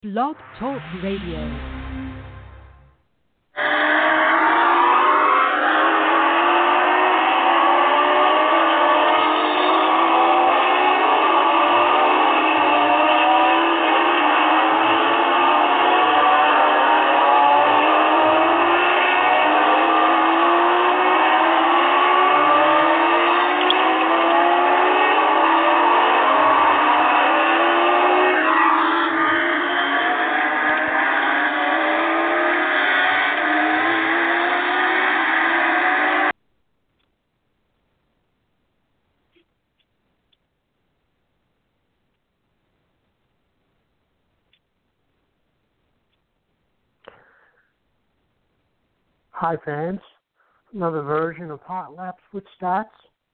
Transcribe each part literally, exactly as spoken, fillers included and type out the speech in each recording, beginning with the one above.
Blog Talk Radio. Hi, fans. Another version of Hot Laps with Stats.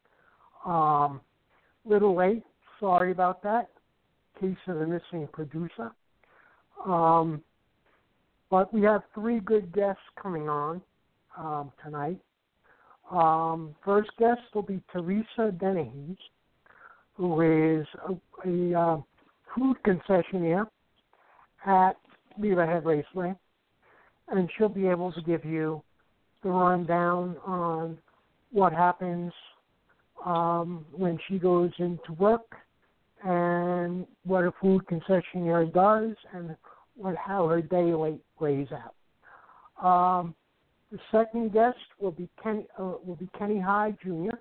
Um, little late. Sorry about that. Case of the missing producer. Um, but we have three good guests coming on um, tonight. Um, first guest will be Teresa Dennehy, who is a, a uh, food concessionaire at Beaverhead Raceway, and she'll be able to give you the rundown on what happens um, when she goes into work and what a food concessionaire does and what how her day late lays out. Um, the second guest will be Kenny uh, will be Kenny Hyde Junior,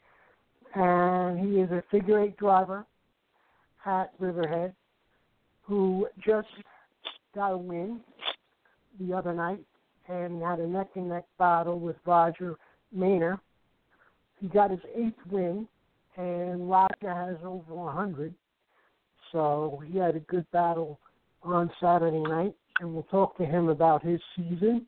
and he is a figure eight driver at Riverhead who just got a win the other night and had a neck-and-neck battle with Roger Maynor. He got his eighth win, and Roger has over one hundred. So he had a good battle on Saturday night, and we'll talk to him about his season.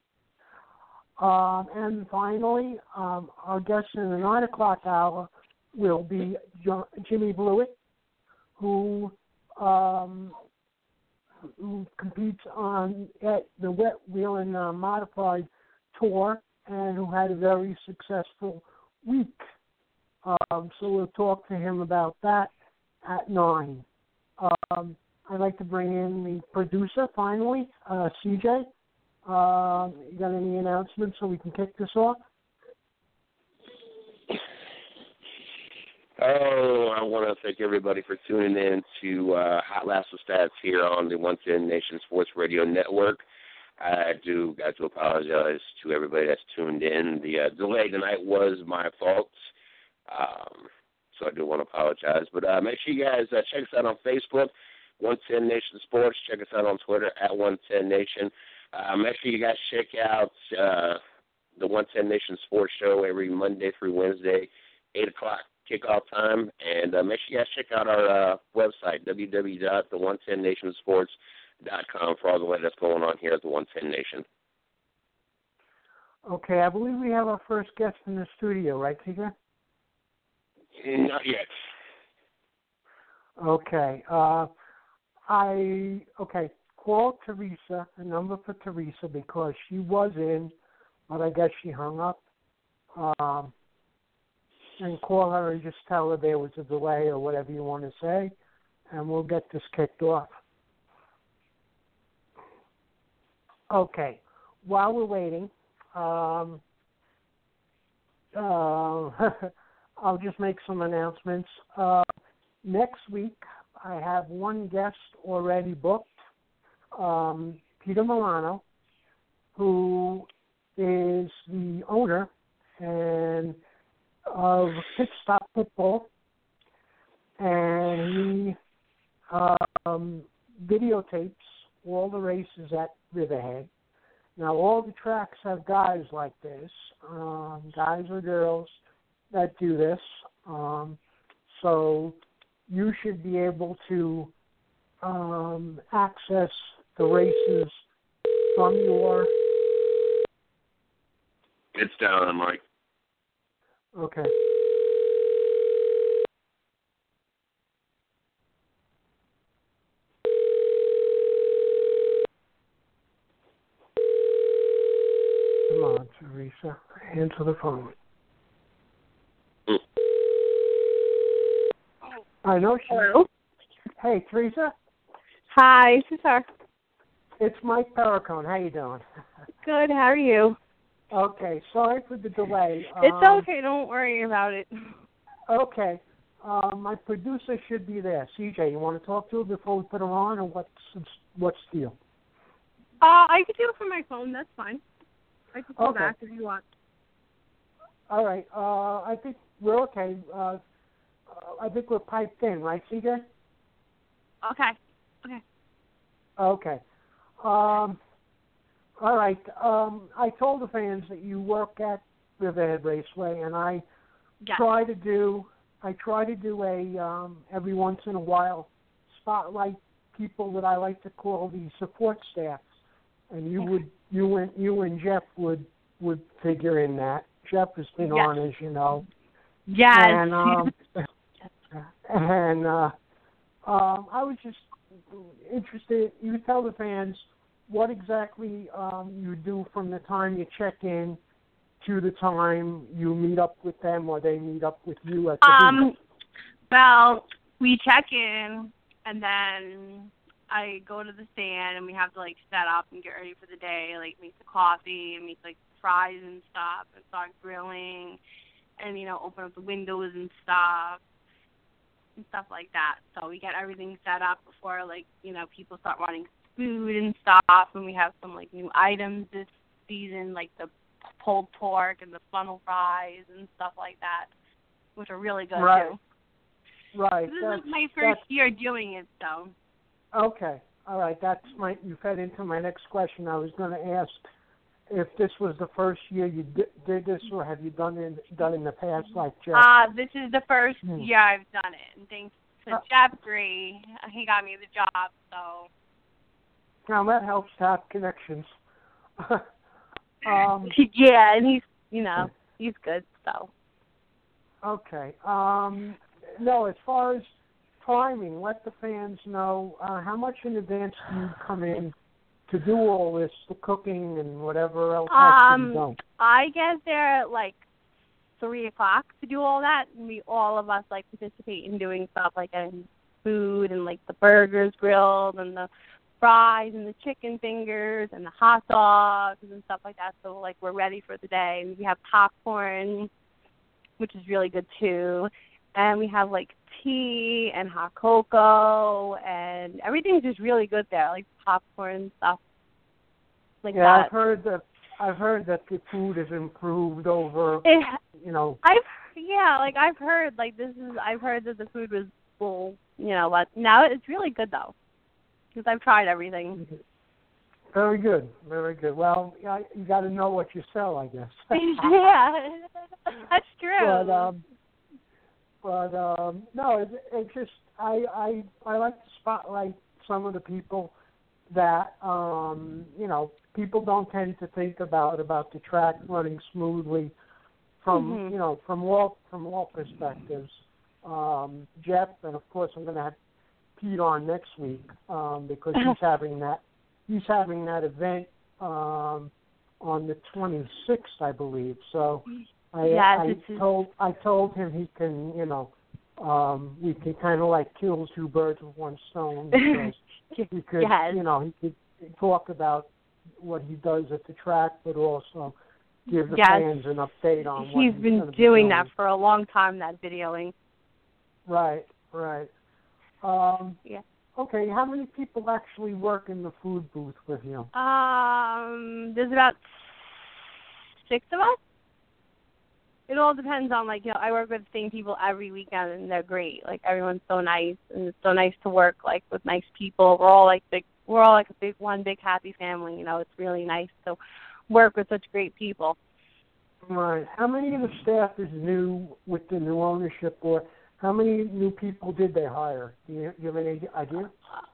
Um, and finally, um, our guest in the nine o'clock hour will be jo- Jimmy Blewett, who um, who competes on at the Wet Wheel and uh, Modified Tour, and who had a very successful week. Um, so we'll talk to him about that at nine. Um, I'd like to bring in the producer finally, uh, C J. Uh, you got any announcements so we can kick this off? Oh, I want to thank everybody for tuning in to uh, Hot Laps with Stats here on the one ten Nation Sports Radio Network. I do got to apologize to everybody that's tuned in. The uh, delay tonight was my fault, um, so I do want to apologize. But uh, make sure you guys uh, check us out on Facebook, one ten Nation Sports. Check us out on Twitter, at one ten Nation. Uh, make sure you guys check out uh, the one ten Nation Sports Show every Monday through Wednesday, eight o'clock. Kickoff time, and uh, make sure you guys check out our uh, website, w w w dot the one ten nation sports dot com, for all the way that's going on here at the one ten Nation. Okay, I believe we have our first guest in the studio, right, Tigger? Not yet. Okay. Uh, I okay. Call Teresa, a number for Teresa, because she was in, but I guess she hung up. Um, and call her and just tell her there was a delay or whatever you want to say, and we'll get this kicked off. Okay. While we're waiting, um, uh, I'll just make some announcements. Uh, next week, I have one guest already booked, um, Peter Milano, who is the owner and of Pit Stop Football, and he um, videotapes all the races at Riverhead. Now, all the tracks have guys like this, um, guys or girls that do this, um, so you should be able to um, access the races from your... It's down, Mike. Okay. Come on, Teresa. Answer the phone. Mm. I know she... Hello? Hey, Teresa? Hi, this is her. It's Mike Perricone. How you doing? Good. How are you? Okay. Sorry for the delay. It's um, okay. Don't worry about it. Okay. Uh, my producer should be there. C J, you want to talk to her before we put her on, or what's what's the deal? Uh, I could do it from my phone. That's fine. I can call Okay. back if you want. All right. Uh, I think we're okay. Uh, I think we're piped in, right, C J? Okay. Okay. Okay. Um, all right. Um, I told the fans that you work at Riverhead Raceway, and I Yes. try to do. I try to do a um, every once in a while spotlight people that I like to call the support staff, and you would you and you and Jeff would would figure in that. Jeff has been Yes. on, as you know. Yes. And um, and uh, um, I was just interested. You tell the fans what exactly um, you do from the time you check in to the time you meet up with them, or they meet up with you at the Um, booth. well, we check in, and then I go to the stand, and we have to, like, set up and get ready for the day, like, make the coffee, and make, like, fries and stuff, and start grilling, and, you know, open up the windows and stuff, and stuff like that. So we get everything set up before, like, you know, people start wanting food and stuff, and we have some, like, new items this season, like the pulled pork and the funnel fries and stuff like that, which are really good, Right. too. Right. This That's, is my first that's, year doing it, so. okay. All right. That's my. You fed into my next question. I was going to ask if this was the first year you did, did this, or have you done it done in the past, like Jeff? Uh, this is the first Hmm. year I've done it, and thanks to Uh, Jeffrey, he got me the job, so. Now that helps to have connections. um, Yeah, and he's, you know, he's good, so. okay. Um, no, as far as timing, let the fans know uh, how much in advance do you come in to do all this, the cooking and whatever else has to be Um, done. I get there at, like, three o'clock to do all that, and we, all of us, like, participate in doing stuff, like getting food and, like, the burgers grilled and the fries and the chicken fingers and the hot dogs and stuff like that. So, like, we're ready for the day. And we have popcorn, which is really good, too. And we have, like, tea and hot cocoa, and everything's just really good there, like popcorn stuff like yeah, that. I've heard that. I've heard that the food has improved over. It, you know. I've yeah, like I've heard like this is I've heard that the food was full, you know, but now it's really good though, because I've tried everything. Very good, very good. Well, yeah, you got to know what you sell, I guess. Yeah, that's true. But um, but um, no, it, it's just I I I like to spotlight some of the people that um you know people don't tend to think about about the track running smoothly from mm-hmm. you know from all from all perspectives. Um, Jeff, and of course I'm going to have Pete on next week um, because he's having that he's having that event um, on the twenty-sixth, I believe. So I, yes, I it's told I told him he can you know um, we can kind of like kill two birds with one stone because he could yes. you know he could talk about what he does at the track, but also give the yes. fans an update on what he's, he's been going to be doing doing. that for a long time. That videoing. Right, right. Um, yeah. Okay, how many people actually work in the food booth with you? Um, there's about six of us. It all depends on, like, you know, I work with the same people every weekend, and they're great. Like, everyone's so nice, and it's so nice to work, like, with nice people. We're all, like, big, we're all, like, a big, one big happy family, you know. It's really nice to work with such great people. Right. How many of the staff is new with the new ownership, or how many new people did they hire? Do you, do you have any idea?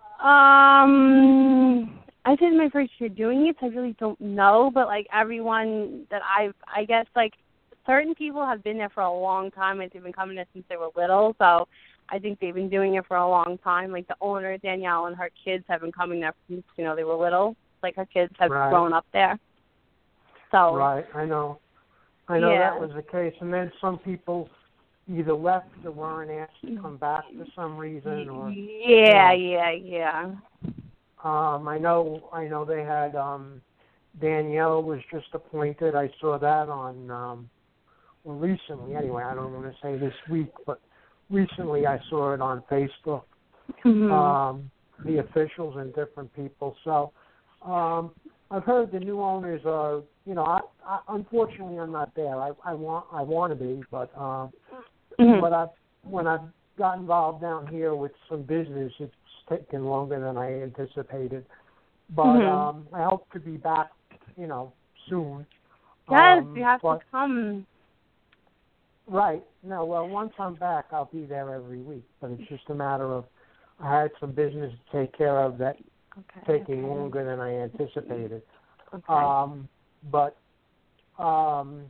Um, I did my first year doing it, so I really don't know. But like everyone that I've, I guess like certain people have been there for a long time. Like they've been coming there since they were little, so I think they've been doing it for a long time. Like the owner Danielle and her kids have been coming there since you know they were little. Like her kids have right. grown up there. So right, I know, I know yeah. that was the case. And then some people either left or weren't asked to come back for some reason, or yeah, you know. yeah, yeah. Um, I know I know they had um, Danielle was just appointed. I saw that on um, well recently. Anyway, I don't want to say this week, but recently I saw it on Facebook. Mm-hmm. Um, the officials and different people. So um, I've heard the new owners are. You know, I, I unfortunately I'm not there. I, I want I want to be, but uh, Mm-hmm. but I when I got involved down here with some business, it's taken longer than I anticipated. But Mm-hmm. um, I hope to be back, you know, soon. Yes, Um, you have but, to come. Right. No, well, once I'm back, I'll be there every week. But it's just a matter of I had some business to take care of that Okay. taking okay. longer than I anticipated. Okay. Um, but um,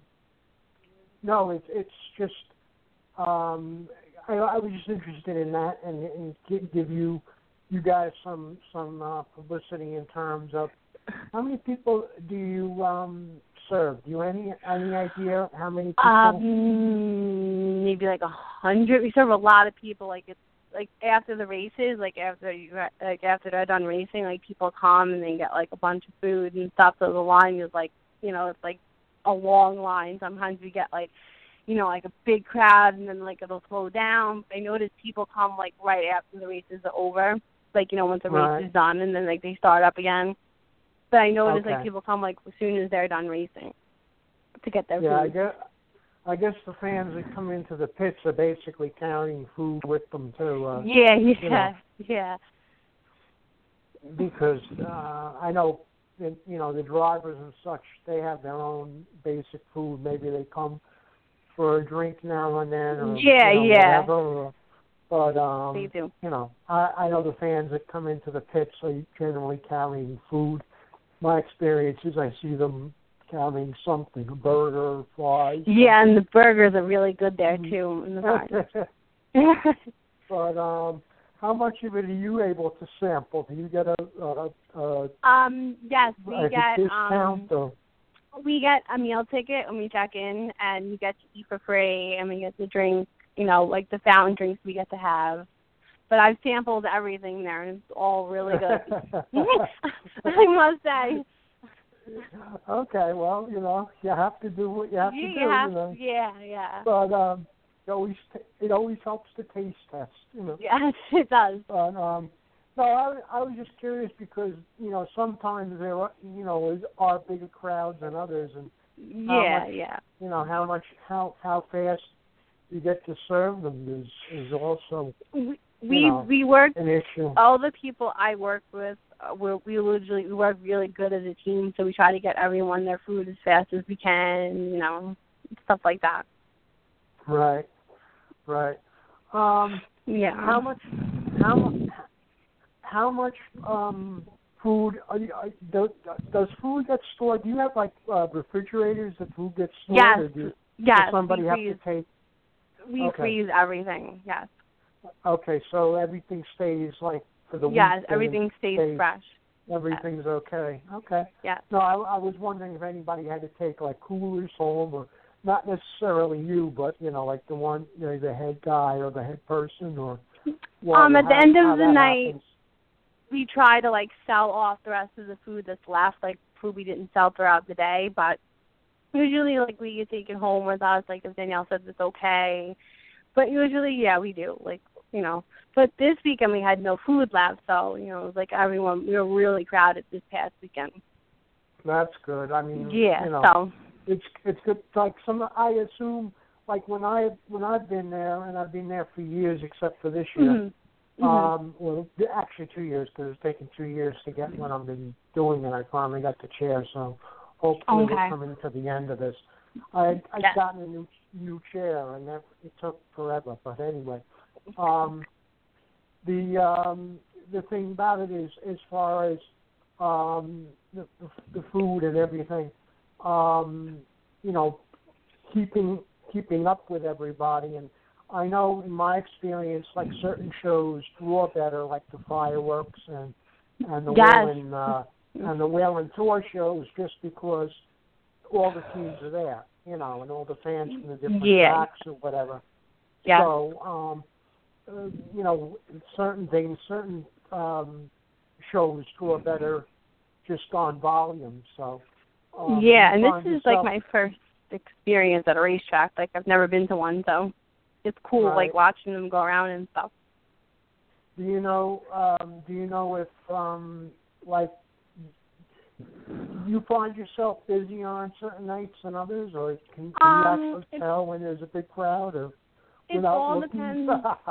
no, it's it's just um, I, I was just interested in that and, and give, give you you guys some some uh, publicity in terms of how many people do you um, serve? Do you any any idea how many people? Um, maybe like a hundred. We serve a lot of people. Like it's like after the races, like after you like after they're done racing, like people come and they get like a bunch of food and stuff. So the line is like, you know, it's like a long line. Sometimes we get like, you know, like a big crowd, and then like it'll slow down. I notice people come like right after the races are over, like, you know, once the Right. race is done, and then like they start up again. But I notice Okay. like people come like as soon as they're done racing to get their Yeah, I food. guess I guess the fans that come into the pits are basically carrying food with them too. Uh, yeah, yeah, you know. yeah. Because uh, I know that, you know, the drivers and such, they have their own basic food. Maybe they come for a drink now and then, or Yeah, you know, yeah. whatever. But um, They do. you know, I, I know the fans that come into the pits are generally carrying food. My experience is I see them carrying something, a burger, fries. Yeah, and the burgers are really good there too in the fries. But um, how much of it are you able to sample? Do you get a, a, a um, yes, we a get discount? um, Or? we get a meal ticket when we check in, and we get to eat for free, and we get to drink, you know, like the fountain drinks we get to have. But I've sampled everything there, and it's all really good. I must say. Okay, well, you know, you have to do what you have you to do. have, You know. Yeah, yeah. But um, it always it always helps the taste test, you know. Yes, it does. But um, no, I I was just curious because you know sometimes there are you know are bigger crowds than others, and how Yeah, much, yeah. you know how much how how fast you get to serve them is is also We we know, we work. an issue. All the people I work with, uh, we're, we usually we work really good as a team, so we try to get everyone their food as fast as we can, you know, stuff like that. Right, right. Um, Yeah. how much how mu- how much um food are you, are, does, does food get stored? Do you have like uh, refrigerators that food gets stored? Yes. Or do, Yes. does somebody we have freeze, to take? We Okay. freeze everything. Yes. Okay, so everything stays like for the Yes. week. Everything stays, stays fresh. Everything's okay. Okay. Yes. No, I, I was wondering if anybody had to take like coolers home, or not necessarily you, but you know, like the one, you know, the head guy or the head person, or what, Um. At the how, end how of the that night, happens. we try to like sell off the rest of the food that's left, like food we didn't sell throughout the day. But usually, like we take it home with us. Like if Danielle says it's okay, but usually, yeah, we do. Like you know. But this weekend we had no food left, so you know, it was like everyone, we were really crowded this past weekend. That's good. I mean, Yeah. you know, So. it's it's good. Like some, I assume, like when I when I've been there, and I've been there for years, except for this year. Mm-hmm. Um, well, actually two years because it's taken two years to get what I've been doing, and I finally got the chair. So hopefully Okay. we're coming to the end of this. I I Yes. gotten a new new chair, and that it took forever. But anyway, um, the um, the thing about it is, as far as um, the, the the food and everything, um, you know, keeping keeping up with everybody. And I know in my experience, like certain shows draw better, like the fireworks and and the Yes. Whalen uh, and the Whalen tour shows, just because all the teams are there, you know, and all the fans from the different Yeah. tracks or whatever. Yeah. So, um, uh, you know, certain things, certain um, shows draw better just on volume. So um, yeah, and you this find is like yourself- my first experience at a racetrack. Like I've never been to one, so it's cool Right. like watching them go around and stuff. Do you know? Um, do you know if um, like you find yourself busy on certain nights than others, or can, can Um, you actually it's- tell when there's a big crowd, or It without all looking? depends.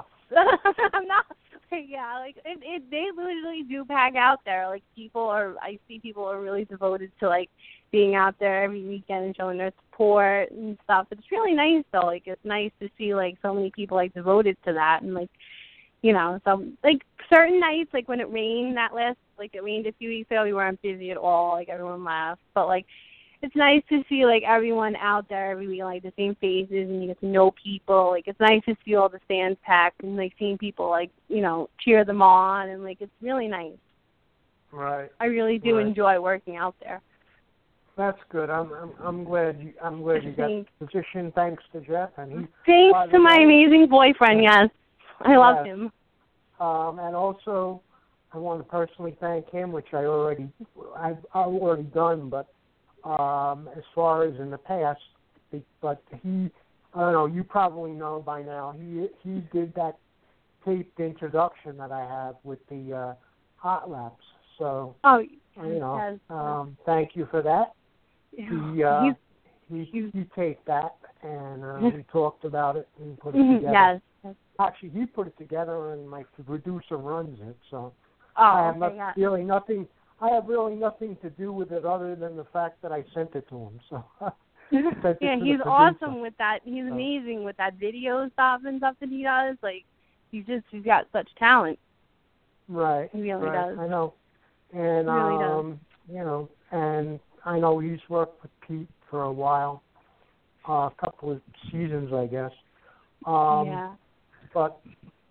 I'm not. Yeah, like it, it. They literally do pack out there. Like people are. I see people are really devoted to like being out there every weekend and showing their support and stuff. It's really nice though. Like it's nice to see like so many people like devoted to that and like, you know, so like certain nights like when it rained that last like it rained a few weeks ago, we weren't busy at all. Like everyone laughed, but like. It's nice to see, like, everyone out there every week, like, the same faces, and you get to know people. Like, it's nice to see all the stands packed and, like, seeing people, like, you know, cheer them on. And, like, it's really nice. Right. I really do Right. enjoy working out there. That's good. I'm I'm, I'm glad you I'm glad you got the position thanks to Jeff, and he. Thanks by the to my way- amazing boyfriend, yes. I love Yes. him. Um, and also, I want to personally thank him, which I already I've, I've already done, but. Um, as far as in the past, but he, I don't know, you probably know by now, he he did that taped introduction that I have with the uh, hot laps. So, Oh, you know, yes. um, thank you for that. He, uh, he, he, he taped that, and uh, we talked about it and put it together. Yes. yes. Actually, he put it together, and my producer runs it, so Oh, I have okay, not, yeah. really nothing. I have really nothing to do with it other than the fact that I sent it to him. So sent it yeah, to the he's producer. awesome with that. He's So. amazing with that video stuff and stuff that he does. Like, he's just, he's got such talent. Right. He really right. does. I know. And He really does. um, you know, and I know he's worked with Pete for a while, uh, a couple of seasons, I guess. Um, yeah. But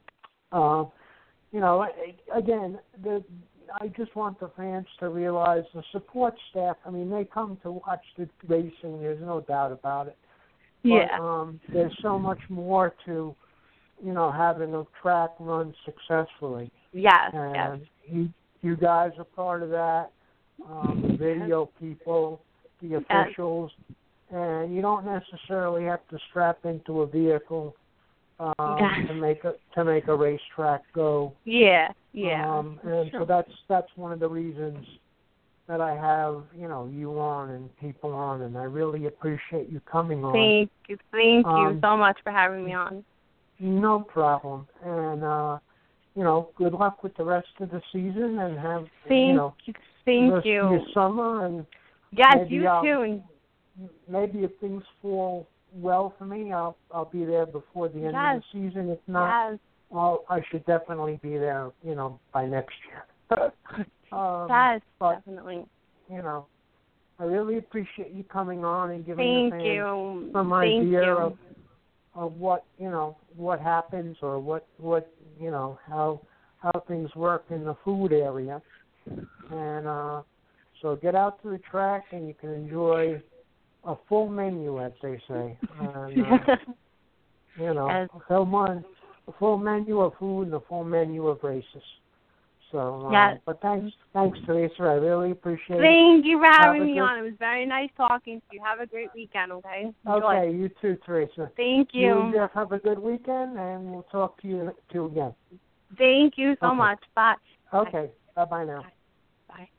uh, you know, again, the. I just want the fans to realize the support staff, I mean, they come to watch the racing, there's no doubt about it. But, Yeah. um, there's so much more to, you know, having a track run successfully. Yes, And yes. you, you guys are part of that, um, the video people, the officials, and you don't necessarily have to strap into a vehicle Um, Yes. to make a to make a racetrack go. Yeah, yeah. Um, and Sure. so that's that's one of the reasons that I have you know you on and people on, and I really appreciate you coming on. Thank you, thank you Um, so much for having me on. No problem. And uh, you know, good luck with the rest of the season, and have Thank you know you, the thank rest you. of your summer, and Yes, maybe you I'll- too. And maybe if things fall well for me, I'll I'll be there before the end Yes. of the season. If not, yes, Well, I should definitely be there, you know, by next year. um, yes, but, definitely. you know, I really appreciate you coming on and giving Thank the fans you. some Thank idea you. of of what you know what happens or what what you know how how things work in the food area, and uh, so get out to the track and you can enjoy a full menu, as they say. And, uh, you know, Yes. a full, mon- a full menu of food and a full menu of races. So, uh, Yes. but thanks, thanks, Teresa. I really appreciate it. Thank you for Have having a me good- on. It was very nice talking to you. Have a great weekend, okay? Enjoy. Okay, you too, Teresa. Thank You and you. Jeff have a good weekend, and we'll talk to you to again. Thank you so Okay. much. Bye. Okay, bye-bye now. Bye.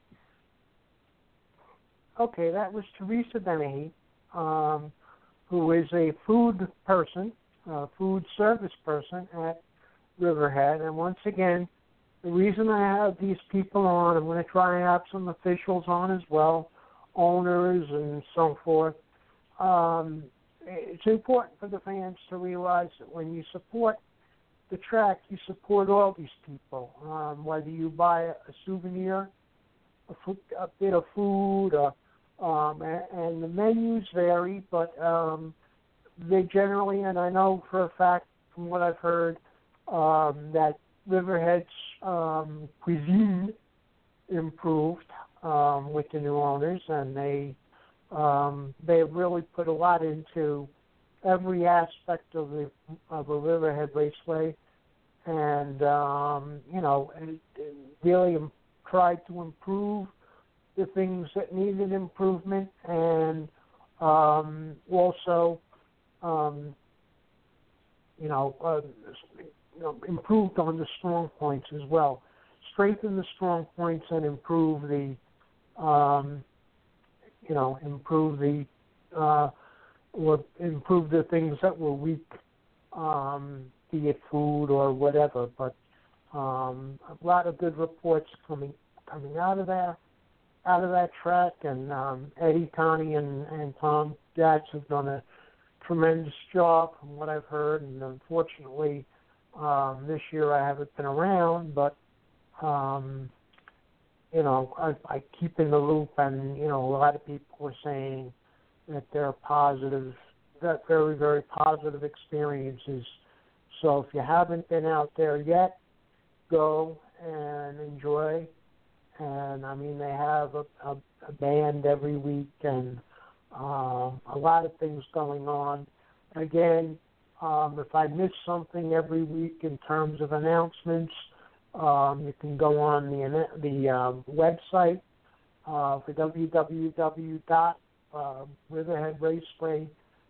Okay, that was Teresa Dennehy, um, who is a food person, a food service person at Riverhead. And once again, the reason I have these people on, I'm going to try and have some officials on as well, owners and so forth. Um, it's important for the fans to realize that when you support the track, you support all these people, um, whether you buy a, a souvenir, a, food, a bit of food, or, um, and, and the menus vary, but um, they generally, and I know for a fact from what I've heard, um, that Riverhead's um, cuisine improved um, with the new owners, and they um, they really put a lot into every aspect of the of a Riverhead Raceway, and um, you know, and, and really tried to improve the things that needed improvement, and um, also, um, you know, uh, you know, improved on the strong points as well. Strengthen the strong points and improve the, um, you know, improve the, uh, or improve the things that were weak, um, be it food or whatever. But um, a lot of good reports coming coming out of there, out of that track, and um, Eddie, Connie, and, and Tom Gatz have done a tremendous job from what I've heard. And unfortunately, um, this year I haven't been around, but um, you know, I, I keep in the loop, and you know, a lot of people are saying that they're positive, that very, very positive experiences. So if you haven't been out there yet, go and enjoy. And I mean, they have a, a, a band every week, and uh, a lot of things going on. Again, um, if I miss something every week in terms of announcements, um, you can go on the the um, website uh, for w w w dot riverhead raceway,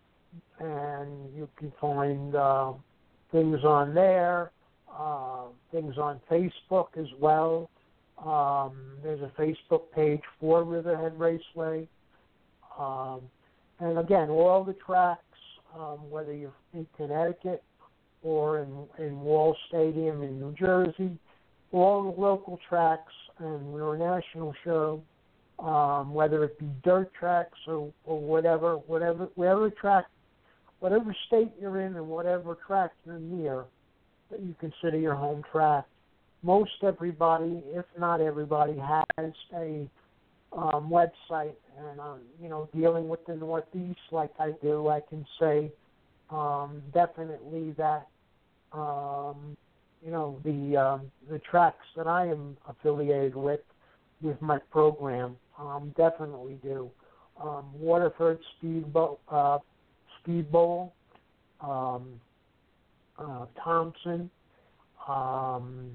and you can find uh, things on there, uh, things on Facebook as well. Um, there's a Facebook page for Riverhead Raceway. Um, and again, all the tracks, um, whether you're in Connecticut or in, in Wall Stadium in New Jersey, all the local tracks, and we're a national show, um, whether it be dirt tracks or, or whatever, whatever, whatever track, whatever state you're in and whatever track you're near that you consider your home track. Most everybody, if not everybody, has a um, website, and um, you know, dealing with the Northeast like I do, I can say um, definitely that um, you know the um, the tracks that I am affiliated with with my program um, definitely do. Um, Waterford Speed Bowl, uh, Speed Bowl, um, uh, Thompson. Um,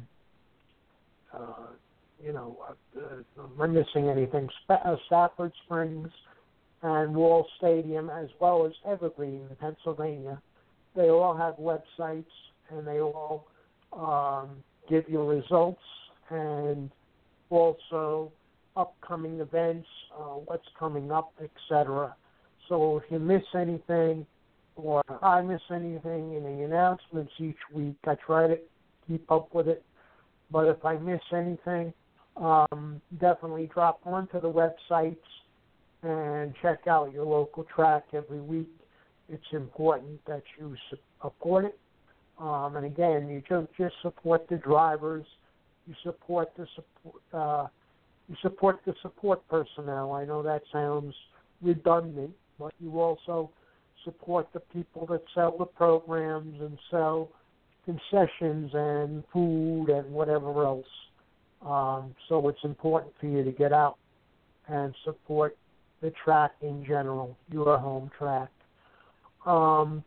Uh, you know, uh, uh, am I missing anything? Sp- uh, Stafford Springs and Wall Stadium, as well as Evergreen, Pennsylvania. They all have websites, and they all um, give you results and also upcoming events, uh, what's coming up, et cetera. So if you miss anything, or I miss anything in the announcements each week, I try to keep up with it. But if I miss anything, um, definitely drop onto the websites and check out your local track every week. It's important that you support it. Um, and again, you don't just support the drivers, you support the support, uh, you support the support personnel. I know that sounds redundant, but you also support the people that sell the programs and sell concessions and food and whatever else. Um, so it's important for you to get out and support the track in general, your home track. Um,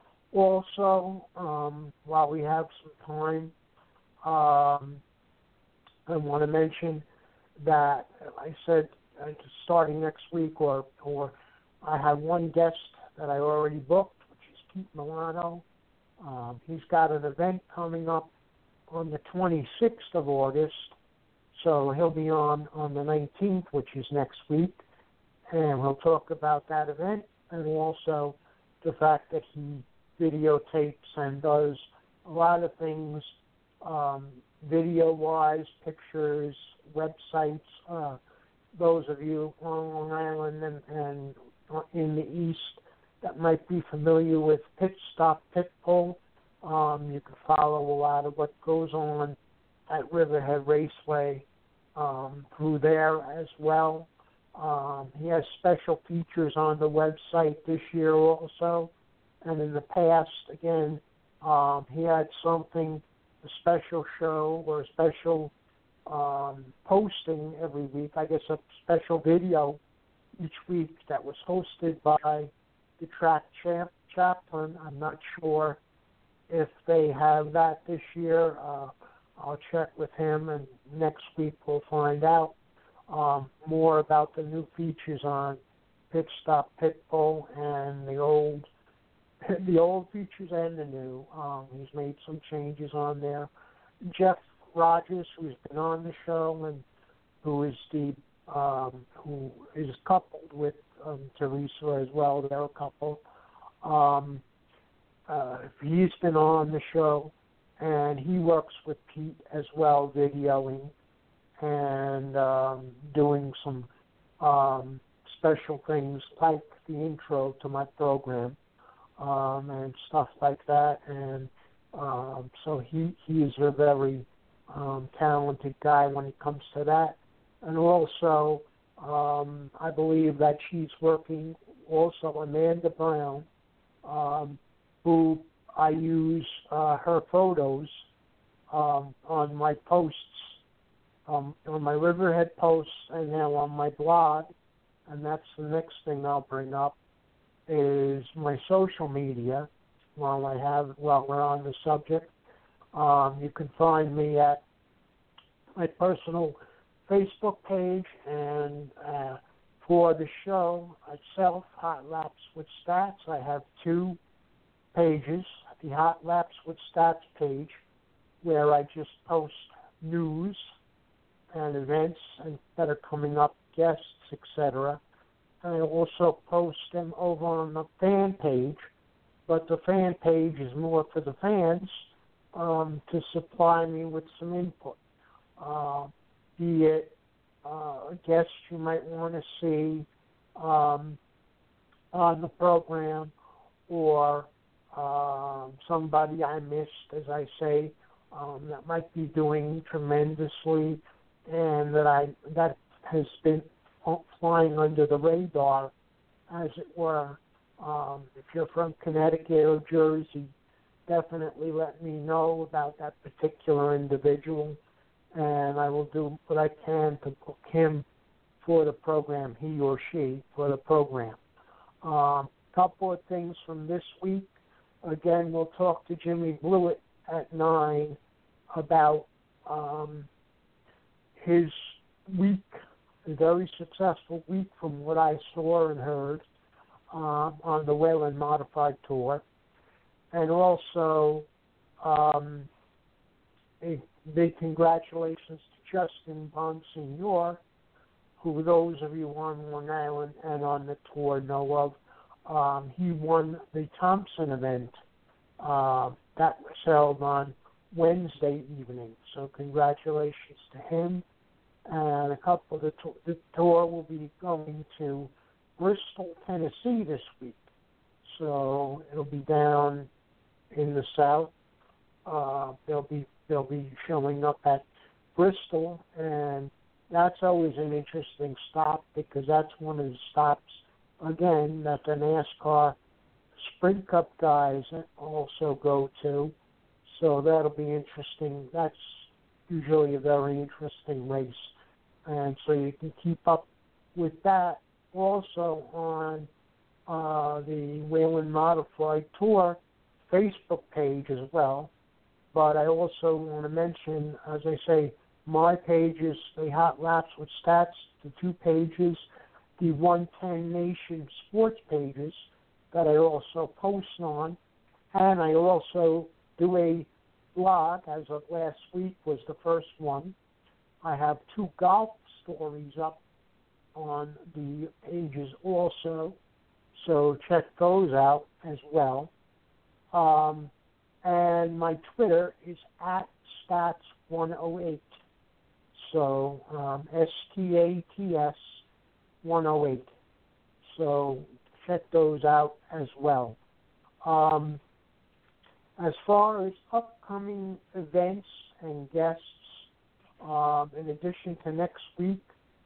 also, um, while we have some time, um, I want to mention that I said uh, starting next week, or or I have one guest that I already booked, which is Keith Milano. Um, he's got an event coming up on the twenty-sixth of August, so he'll be on on the nineteenth, which is next week, and we'll talk about that event and also the fact that he videotapes and does a lot of things um, video-wise, pictures, websites. Uh, those of you on Long Island and, and in the East that might be familiar with Pit Stop Pitbull, um, you can follow a lot of what goes on at Riverhead Raceway um, through there as well. Um, he has special features on the website this year also, and in the past, again, um, he had something, a special show or a special um, posting every week, I guess a special video each week that was hosted by the track champ, chaplain. I'm not sure if they have that this year. Uh, I'll check with him, and next week we'll find out um, more about the new features on Pit Stop Pitbull and the old the old features and the new. Um, he's made some changes on there. Jeff Rogers, who's been on the show and who is the um, who is coupled with um, Teresa as well. They're a couple. Um, uh, he's been on the show, and he works with Pete as well, videoing and um, doing some um, special things like the intro to my program um, and stuff like that. And um, so he, he is a very um, talented guy when it comes to that. And also, um, I believe that she's working also Amanda Brown, um, who I use uh, her photos um, on my posts, um, on my Riverhead posts, and now on my blog. And that's the next thing I'll bring up is my social media. While I have, while we're on the subject, um, you can find me at my personal Facebook page, and uh, for the show itself, Hot Laps with Stats, I have two pages. The Hot Laps with Stats page, where I just post news and events and that are coming up, guests, et cetera. And I also post them over on the fan page, but the fan page is more for the fans um, to supply me with some input. Uh, be it uh, guests you might want to see um, on the program, or uh, somebody I missed, as I say, um, that might be doing tremendously, and that I that has been flying under the radar, as it were. Um, if you're from Connecticut or Jersey, definitely let me know about that particular individual, and I will do what I can to book him for the program, he or she, for the program. A um, couple of things from this week. Again, we'll talk to Jimmy Blewett at nine about um, his week, a very successful week from what I saw and heard um, on the Whalen Modified Tour. And also, um, a big congratulations to Justin Bonsignor, who those of you on Long Island and on the tour know of. Um, he won the Thompson event uh, that was held on Wednesday evening. So congratulations to him. And a couple of the, to- the tour will be going to Bristol, Tennessee this week. So it'll be down in the south. Uh, they'll be they'll be showing up at Bristol, and that's always an interesting stop because that's one of the stops, again, that the NASCAR Sprint Cup guys also go to. So that'll be interesting. That's usually a very interesting race. And so you can keep up with that also on uh, the Whalen Modified Tour Facebook page as well. But I also want to mention, as I say, my pages, the Hot Laps with Stats, the two pages, the one ten Nation Sports pages that I also post on. And I also do a blog, as of last week was the first one. I have two golf stories up on the pages also, so check those out as well. Um, and my Twitter is at stats one oh eight. So um, S T A T S one oh eight. So check those out as well. Um, as far as upcoming events and guests, um, in addition to next week,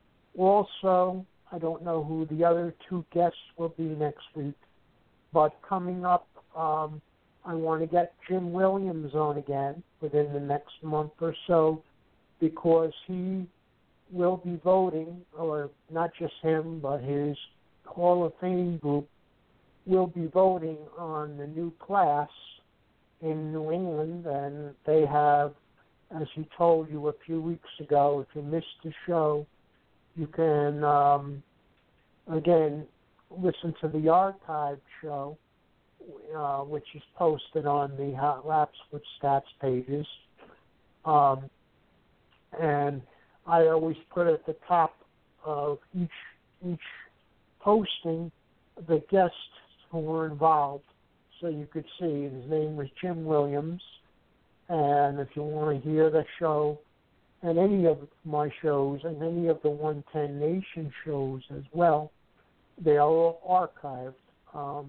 also, I don't know who the other two guests will be next week, but coming up, um, I want to get Jim Williams on again within the next month or so, because he will be voting, or not just him, but his Hall of Fame group will be voting on the new class in New England, and they have as he told you a few weeks ago, if you missed the show, you can, um, again, listen to the archived show, uh, which is posted on the Hot Laps with Stats pages. Um, and I always put at the top of each each posting the guests who were involved, so you could see. His name was Jim Williams, and if you want to hear the show and any of my shows and any of the one ten Nation shows as well, they are all archived, um,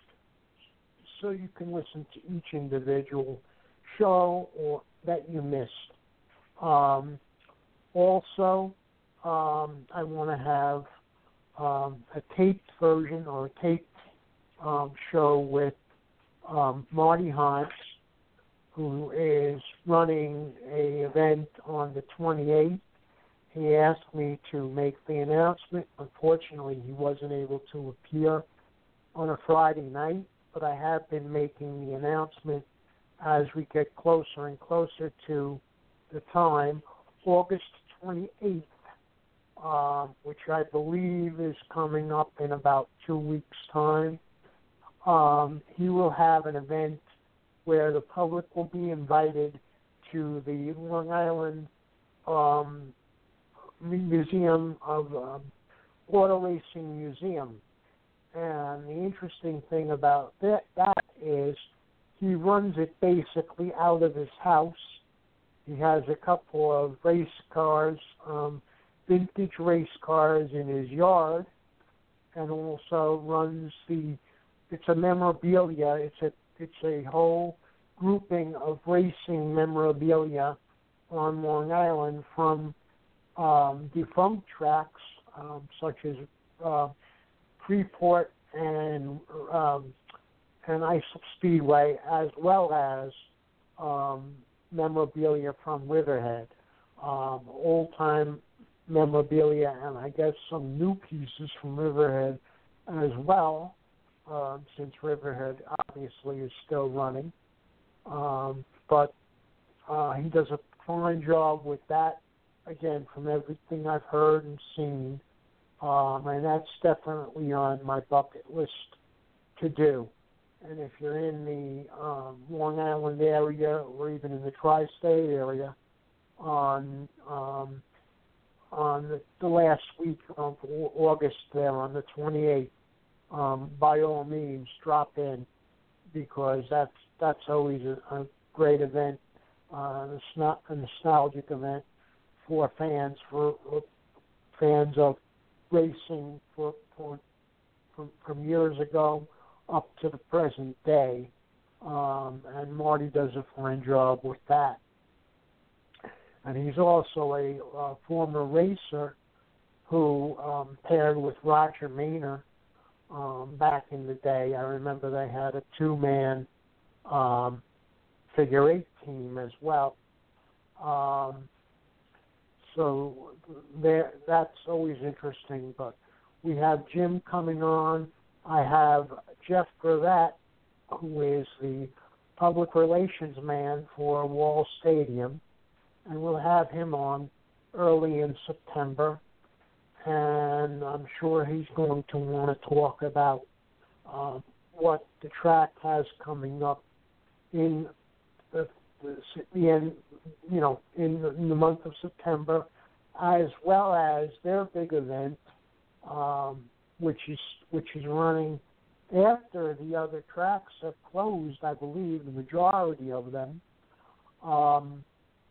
so you can listen to each individual show or that you missed. Um, also, um, I want to have um, a taped version or a taped um, show with um, Marty Hines, who is running a event on the twenty-eighth. He asked me to make the announcement. Unfortunately, he wasn't able to appear on a Friday night, but I have been making the announcement as we get closer and closer to the time, August twenty-eighth, uh, which I believe is coming up in about two weeks' time. Um, he will have an event where the public will be invited to the Long Island um, Museum of um, Auto Racing Museum. And the interesting thing about that, that is he runs it basically out of his house. He has a couple of race cars, um, vintage race cars in his yard, and also runs the, it's a memorabilia, it's a, it's a whole grouping of racing memorabilia on Long Island from um, defunct tracks um, such as uh, Freeport and um, and Islip Speedway, as well as um, memorabilia from Riverhead, um, old-time memorabilia, and I guess some new pieces from Riverhead as well, um, since Riverhead obviously is still running. Um, but uh, he does a fine job with that, again, from everything I've heard and seen. Um, and that's definitely on my bucket list to do. And if you're in the um, Long Island area or even in the tri-state area on um, on the, the last week of August there on the twenty-eighth, um, by all means drop in, because that's that's always a, a great event, uh, a nostalgic event for fans, for, for fans of racing for, for from, from years ago up to the present day, um, and Marty does a fine job with that. And he's also a uh, former racer who um, paired with Roger Maynor um, back in the day. I remember they had a two-man um, figure eight team as well. Um, So there, that's always interesting. But we have Jim coming on. I have Jeff Gravatt, who is the public relations man for Wall Stadium, and we'll have him on early in September. And I'm sure he's going to want to talk about uh, what the track has coming up in the the end, you know, in the, in the month of September, as well as their big event, um, which is which is running after the other tracks have closed. I believe the majority of them um,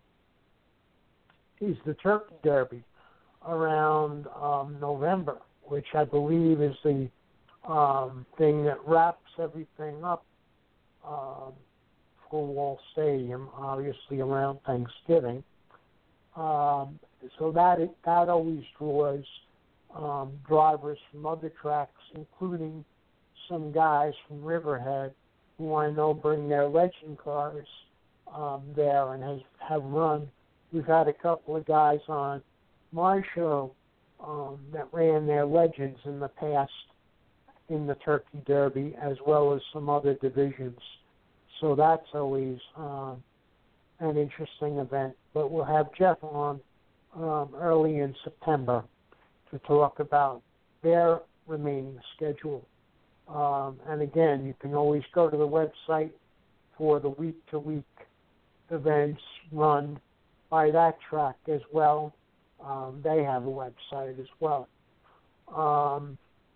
is the Turkey Derby around um, November, which I believe is the um, thing that wraps everything up. Um, for Wall Stadium, obviously around Thanksgiving. Um, so that that always draws um, drivers from other tracks, including some guys from Riverhead who I know bring their legend cars um, there and has, have run. We've had a couple of guys on my show um, that ran their legends in the past in the Turkey Derby, as well as some other divisions. So that's always um, an interesting event. But we'll have Jeff on um, early in September to talk about their remaining schedule. Um, and again, you can always go to the website for the week-to-week events run by that track as well. Um, they have a website as well. Um,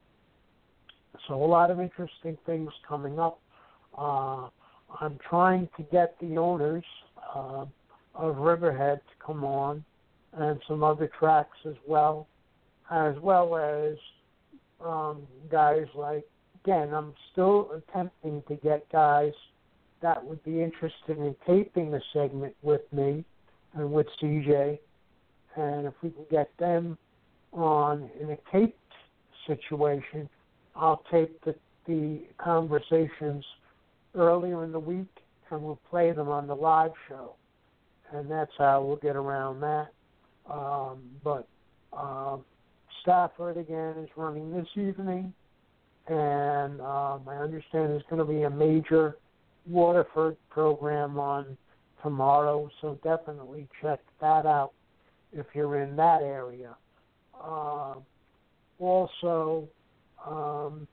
so a lot of interesting things coming up. Uh, I'm trying to get the owners uh, of Riverhead to come on and some other tracks as well, as well as um, guys like, again, I'm still attempting to get guys that would be interested in taping a segment with me and with C J. And if we can get them on in a taped situation, I'll tape the, the conversations earlier in the week and we'll play them on the live show. And that's how we'll get around that. Um, but uh, Stafford, again, is running this evening. And um, I understand there's going to be a major Waterford program on tomorrow, so definitely check that out if you're in that area. Uh, also, um,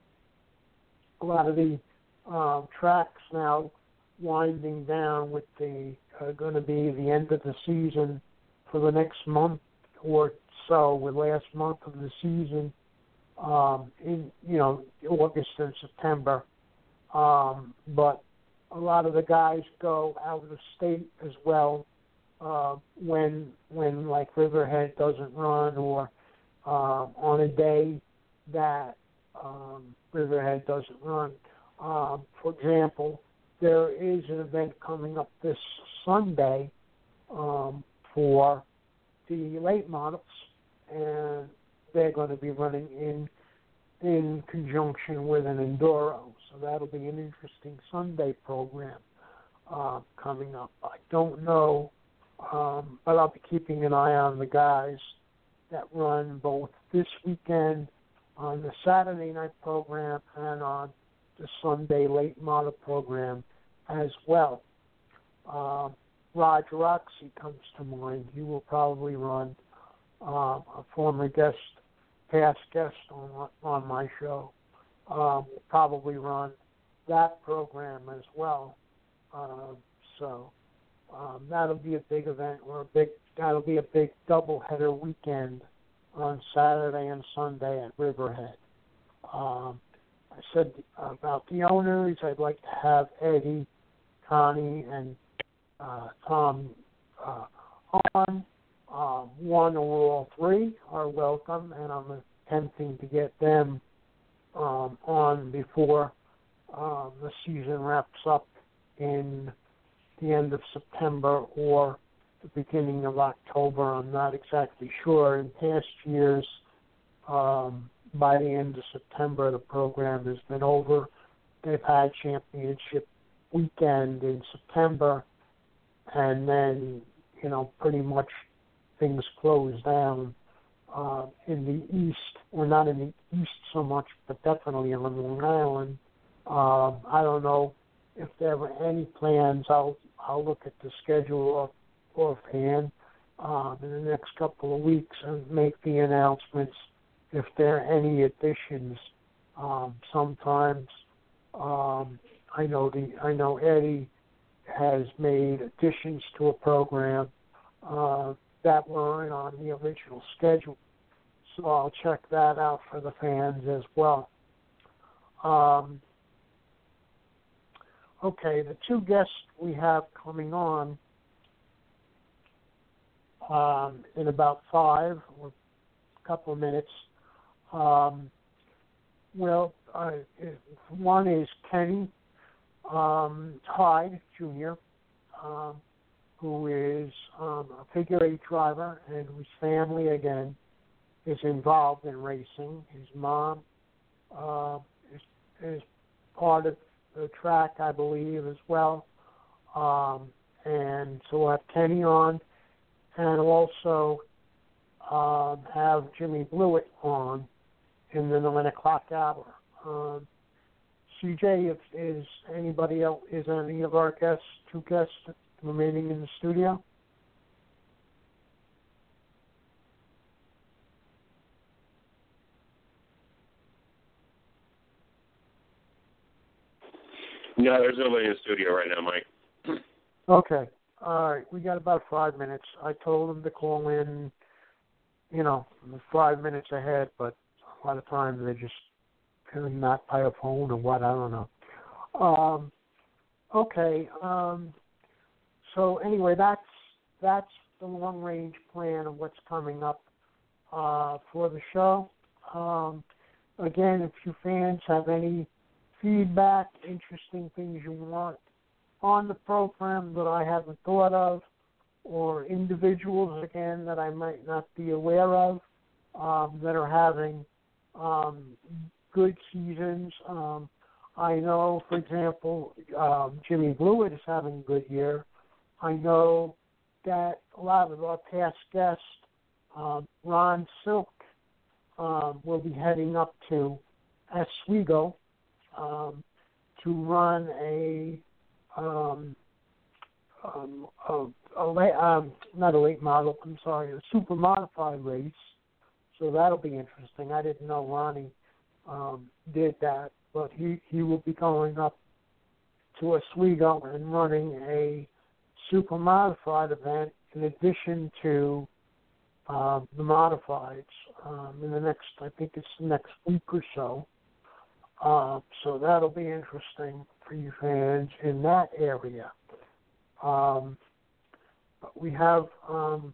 a lot of the uh, tracks now winding down with the uh, going to be the end of the season for the next month or so, with last month of the season um, in you know August and September. Um, but a lot of the guys go out of the state as well uh, when when like Riverhead doesn't run, or uh, on a day that um, Riverhead doesn't run. Um, for example, there is an event coming up this Sunday um, for the late models, and they're going to be running in in conjunction with an Enduro. So that'll be an interesting Sunday program uh, coming up. I don't know, um, but I'll be keeping an eye on the guys that run both this weekend on the Saturday night program and on the Sunday late model program as well. Uh, Roger Roxy comes to mind. He will probably run uh, a former guest, past guest on on my show. Um, will probably run that program as well. Uh, so um, that'll be a big event, or a big that'll be a big doubleheader weekend on Saturday and Sunday at Riverhead. Um, I said about the owners, I'd like to have Eddie, Connie, and uh, Tom uh, on. Uh, one or all three are welcome, and I'm attempting to get them um, on before um, the season wraps up in the end of September or the beginning of October. I'm not exactly sure. In past years, um, by the end of September, the program has been over. They've had championship weekend in September, and then, you know, pretty much things close down uh, in the east, or not in the east so much, but definitely on Long Island. Uh, I don't know if there were any plans. I'll I'll look at the schedule off, offhand um, in the next couple of weeks and make the announcements if there are any additions. Um, sometimes um, I know the I know Eddie has made additions to a program uh, that weren't on the original schedule. So I'll check that out for the fans as well. Um, okay, the two guests we have coming on um, in about five or a couple of minutes. Um, well, uh, one is Kenny um, Hyde, Junior, um, who is um, a figure eight driver and whose family, again, is involved in racing. His mom uh, is, is part of the track, I believe, as well. Um, and so we'll have Kenny on, and also um, have Jimmy Blewett on in the nine o'clock hour. Um, C J, if is anybody else, is any of our guests, two guests remaining in the studio? No, there's nobody in the studio right now, Mike. Okay. All right. We got about five minutes. I told them to call in, you know, five minutes ahead, but a lot of times they just not by a phone or what, I don't know. Um, okay. Um, so anyway, that's that's the long-range plan of what's coming up uh, for the show. Um, again, if you fans have any feedback, interesting things you want on the program that I haven't thought of, or individuals, again, that I might not be aware of, um, that are having um, good seasons. Um, I know, for example, um, Jimmy Blewett is having a good year. I know that a lot of our past guests, um, Ron Silk, um, will be heading up to Oswego um, to run a um, um, a, a late, um, not a late model, I'm sorry, a super modified race. So that'll be interesting. I didn't know Ronnie um, did that, but he, he will be going up to Oswego and running a super modified event in addition to um, the modifieds um, in the next, I think it's the next week or so. Uh, so that'll be interesting for you fans in that area. Um, but we have um,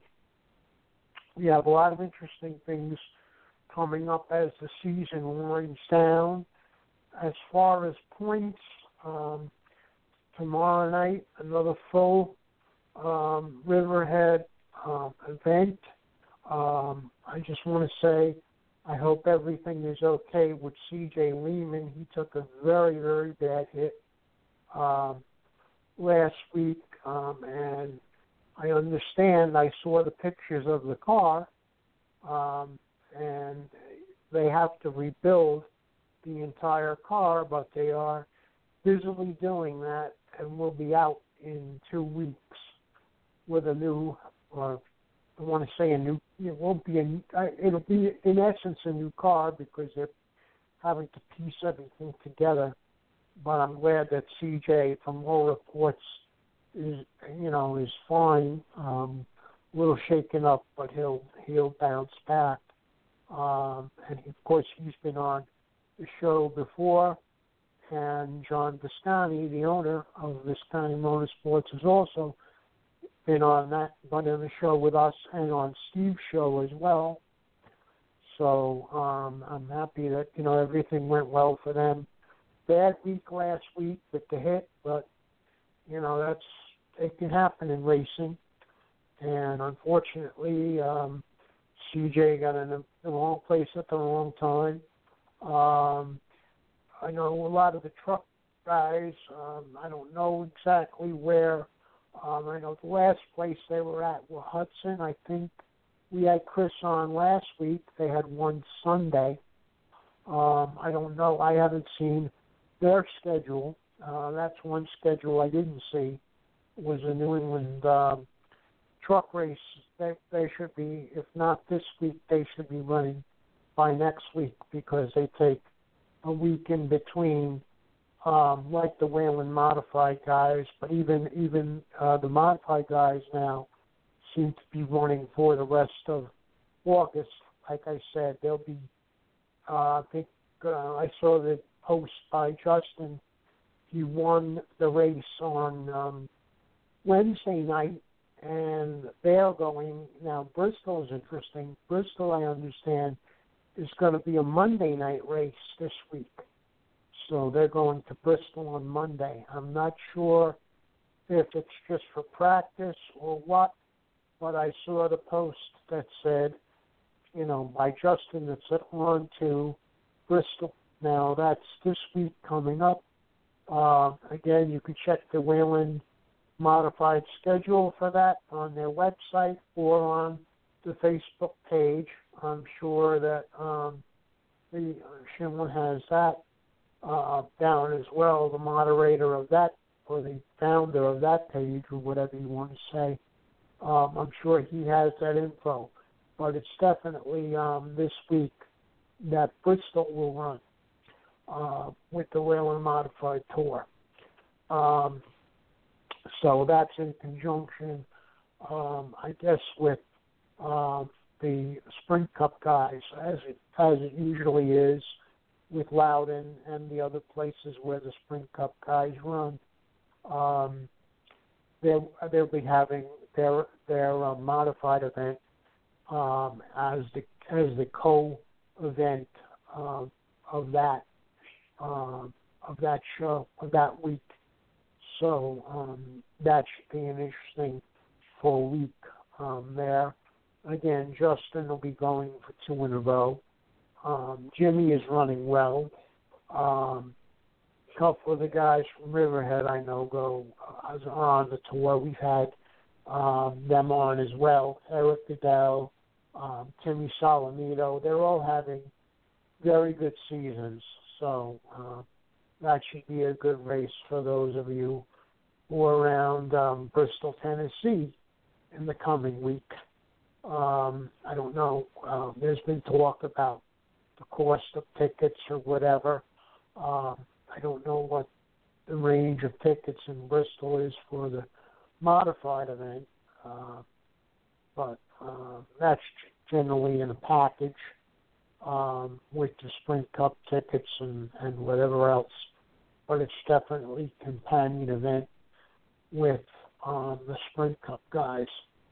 we have a lot of interesting things coming up as the season winds down. As far as points, um, tomorrow night another full um, Riverhead um, event. Um, I just want to say I hope everything is okay with C J Lehman. He took a very, very bad hit um, last week, um, and I understand. I saw the pictures of the car, um, and they have to rebuild the entire car, but they are busily doing that and will be out in two weeks with a new, or I want to say a new, it won't be a, it'll be in essence a new car because they're having to piece everything together. But I'm glad that C J, from all reports, is, you know, is fine. Um, a little shaken up, but he'll he'll bounce back. Um, and of course, he's been on the show before. And John Visconti, the owner of Visconti Motorsports, has also been on that, been on the show with us and on Steve's show as well. So um, I'm happy that, you know, everything went well for them. Bad week last week with the hit, but, you know, that's, it can happen in racing. And unfortunately, um, C J got in the, the wrong place at the wrong time. Um, I know a lot of the truck guys, um, I don't know exactly where. Um, I know the last place they were at were Hudson. I think we had Chris on last week. They had one Sunday. Um, I don't know. I haven't seen their schedule. Uh, that's one schedule I didn't see. It was a New England um, truck race. They, they should be, if not this week, they should be running by next week because they take a week in between, um, like the Whalen modified guys, but even even uh, the modified guys now seem to be running for the rest of August. Like I said, they'll be, uh, I think uh, I saw the post by Justin. He won the race on um, Wednesday night, and they're going, now Bristol is interesting. Bristol, I understand, is going to be a Monday night race this week. So they're going to Bristol on Monday. I'm not sure if it's just for practice or what, but I saw the post that said, you know, by Justin that said on to Bristol. Now that's this week coming up. Uh, again, you can check the Whalen modified schedule for that on their website or on the Facebook page. I'm sure that um, the Shimlin has that uh, down as well, the moderator of that for the founder of that page, or whatever you want to say. Um, I'm sure he has that info. But it's definitely um, this week that Bristol will run uh, with the Whelen Modified Tour. Um, so that's in conjunction, um, I guess, with uh, the Sprint Cup guys, as it, as it usually is with Loudon and the other places where the Sprint Cup guys run. Um, they'll, they'll be having their their uh, modified event um, as the as the co-event uh, of that uh, of that show of that week. So um, that should be an interesting full week um, there. Again, Justin will be going for two in a row. Um, Jimmy is running well. Um, a couple of the guys from Riverhead I know go uh, are on the tour. We've had um, them on as well. Eric Goodell, um, Timmy Solomito. They're all having very good seasons. So uh, that should be a good race for those of you who are around um, Bristol, Tennessee in the coming week. Um, I don't know. Uh, there's been talk about the cost of tickets or whatever. Um, I don't know what the range of tickets in Bristol is for the modified event, uh, but uh, that's generally in a package um, with the Sprint Cup tickets and, and whatever else. But it's definitely a companion event with um, the Sprint Cup guys.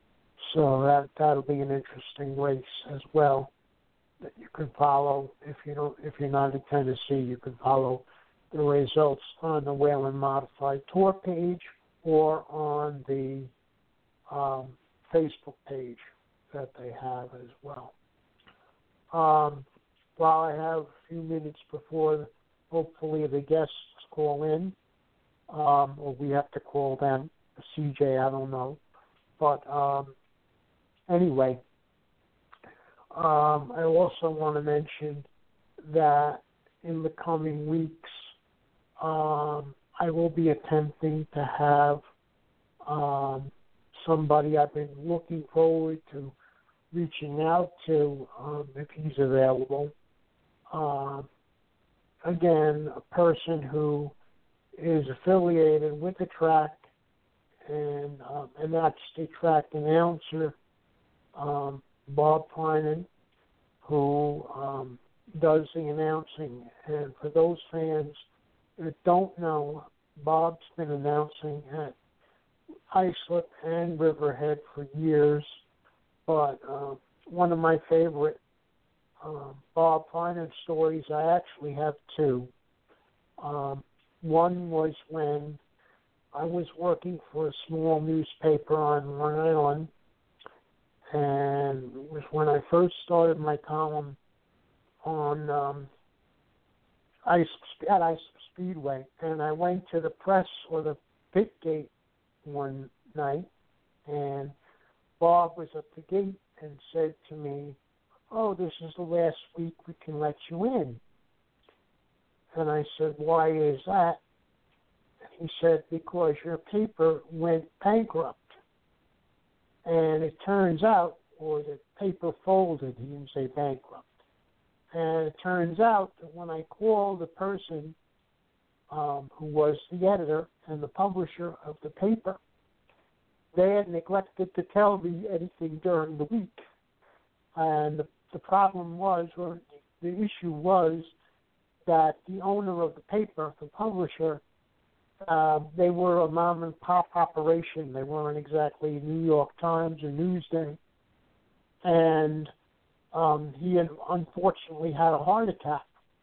So that that'll be an interesting race as well that you can follow. If you don't, if you're not in Tennessee, you can follow the results on the Whelen Modified Tour page or on the um, Facebook page that they have as well. Um, while I have a few minutes before, hopefully the guests call in, um, or we have to call them, C J, I don't know, but. Um, Anyway, um, I also want to mention that in the coming weeks, um, I will be attempting to have um, somebody I've been looking forward to reaching out to, um, if he's available. Uh, again, a person who is affiliated with the track, and um, and that's the track announcer, Um, Bob Finan, who um, does the announcing. And for those fans that don't know, Bob's been announcing at Islip and Riverhead for years. But uh, one of my favorite uh, Bob Finan stories, I actually have two. Um, one was when I was working for a small newspaper on Long Island, and it was when I first started my column on um, Ice at Ice Speedway, and I went to the press or the pit gate one night, and Bob was at the gate and said to me, "Oh, this is the last week we can let you in." And I said, "Why is that?" And he said, "Because your paper went bankrupt." And it turns out, or the paper folded, he didn't say bankrupt. And it turns out that when I called the person um, who was the editor and the publisher of the paper, they had neglected to tell me anything during the week. And the, the problem was, or the issue was, that the owner of the paper, the publisher, Uh, they were a mom and pop operation. They weren't exactly New York Times or Newsday. And um, he had unfortunately had a heart attack.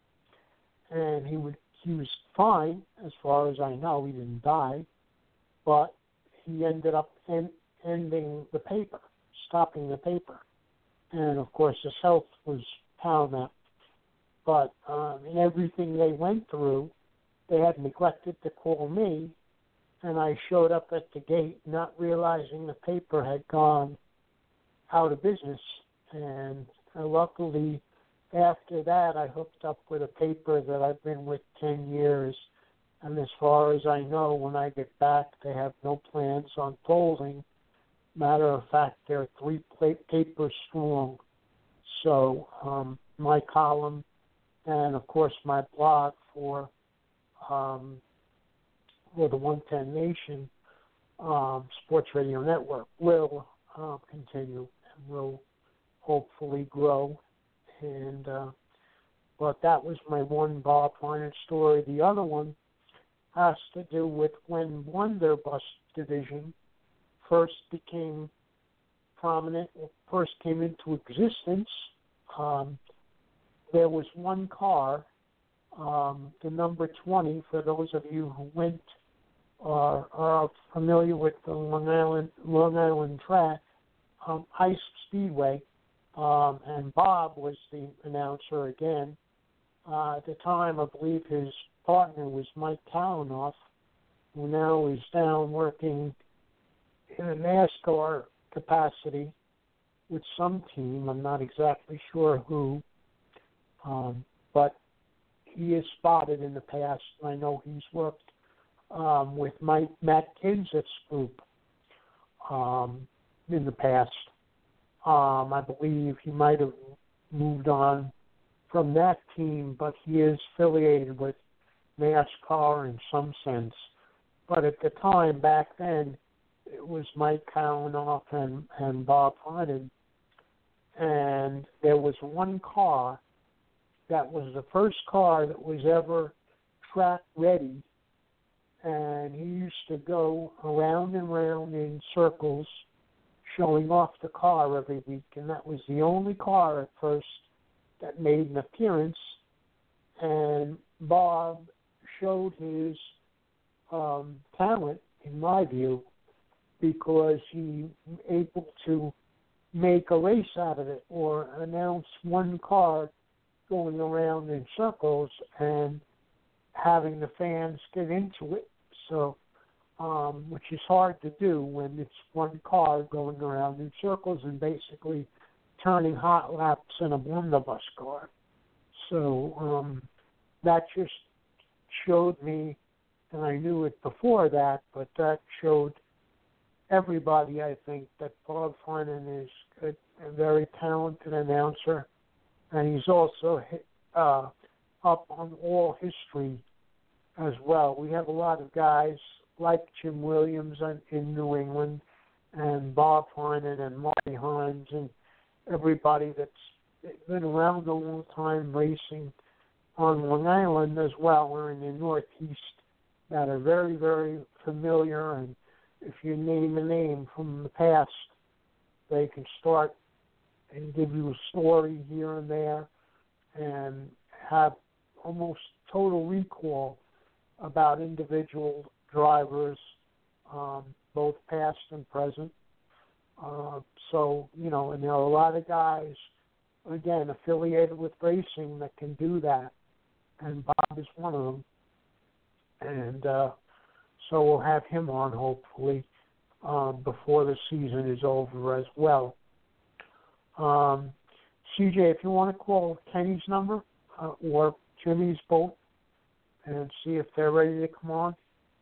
And he would he was fine, as far as I know. He didn't die. But he ended up en- ending the paper, stopping the paper. And, of course, his health was paramount. But um, in everything they went through, they had neglected to call me, and I showed up at the gate not realizing the paper had gone out of business. And uh, luckily, after that, I hooked up with a paper that I've been with ten years, And as far as I know, when I get back, they have no plans on folding. Matter of fact, they're three papers strong. So um, my column and, of course, my blog for um, for the one ten Nation um, Sports Radio Network will uh, continue and will hopefully grow. And uh, but that was my one Bob Finan story. The other one has to do with when Blunderbuss Division first became prominent, first came into existence. Um, there was one car, um, the number twenty, for those of you who went or are familiar with the Long Island, Long Island track, um, Ice Speedway, um, and Bob was the announcer again. Uh, at the time, I believe his partner was Mike Kalanoff, who now is down working in a NASCAR capacity with some team. I'm not exactly sure who, um, but he is spotted in the past. I know he's worked um, with Mike, Matt Kenseth's group um, in the past. Um, I believe he might have moved on from that team, but he is affiliated with NASCAR in some sense. But at the time, back then, it was Mike Kalanoff and, and Bob Finan. And there was one car that was the first car that was ever track ready. And he used to go around and around in circles showing off the car every week. And that was the only car at first that made an appearance. And Bob showed his um, talent, in my view, because he was able to make a race out of it or announce one car going around in circles and having the fans get into it. So, um, which is hard to do when it's one car going around in circles and basically turning hot laps in a blunderbuss car. So um, that just showed me, and I knew it before that, but that showed everybody, I think, that Bob Finan is a, a very talented announcer, and he's also uh, up on all history as well. We have a lot of guys like Jim Williams in New England, and Bob Finan and Marty Hines, and everybody that's been around a long time racing on Long Island as well, or in the Northeast, that are very, very familiar. And if you name a name from the past, they can start and give you a story here and there and have almost total recall about individual drivers, um, both past and present. Uh, so, you know, and there are a lot of guys, again, affiliated with racing that can do that. And Bob is one of them. And uh, so we'll have him on, hopefully, um, before the season is over as well. Um, C J, if you want to call Kenny's number uh, or Jimmy's both and see if they're ready to come on.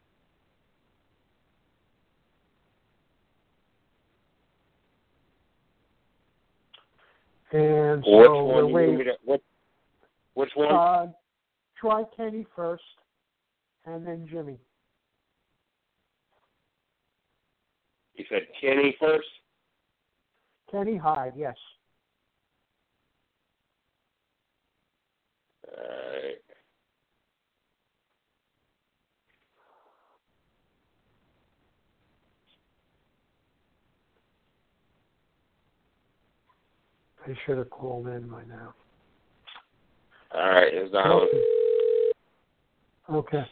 And so which one? we're You to, what, which one? Uh, try Kenny first, and then Jimmy. You said Kenny first? Kenny Hyde, yes. All right. They should have called in by now. All right, it's on. Okay.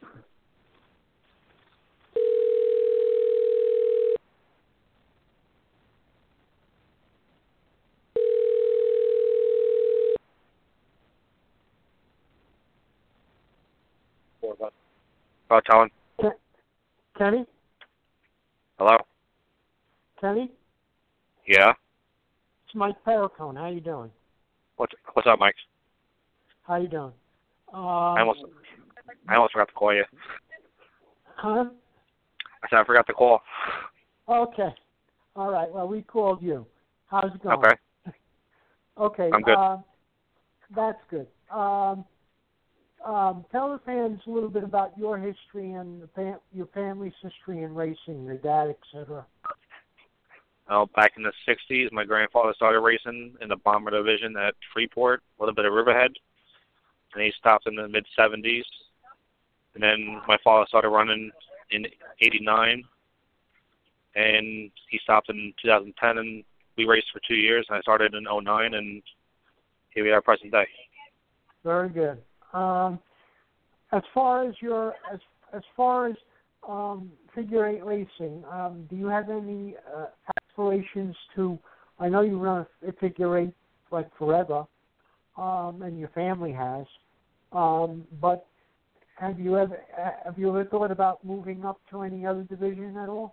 Hello, Talon. Kenny? Hello? Kenny? Yeah? It's Mike Perricone. How you doing? What's what's up, Mike? How you doing? Um, I almost I almost forgot to call you. Huh? I said I forgot to call. Okay. All right. Well, we called you. How's it going? Okay. Okay. I'm good. Uh, that's good. Um, um, tell the fans a little bit about your history and the fam- your family's history in racing, your dad, et cetera. Well, back in the sixties, my grandfather started racing in the bomber division at Freeport, a little bit of Riverhead, and he stopped in the mid seventies. And then my father started running in eighty-nine, and he stopped in two thousand ten, and we raced for two years. And I started in oh nine, and here we are present day. Very good. Um, as far as your as as far as um, figure eight racing, um, do you have any uh, aspirations to? I know you run a figure eight like forever, um, and your family has. Um, but have you ever have you ever thought about moving up to any other division at all?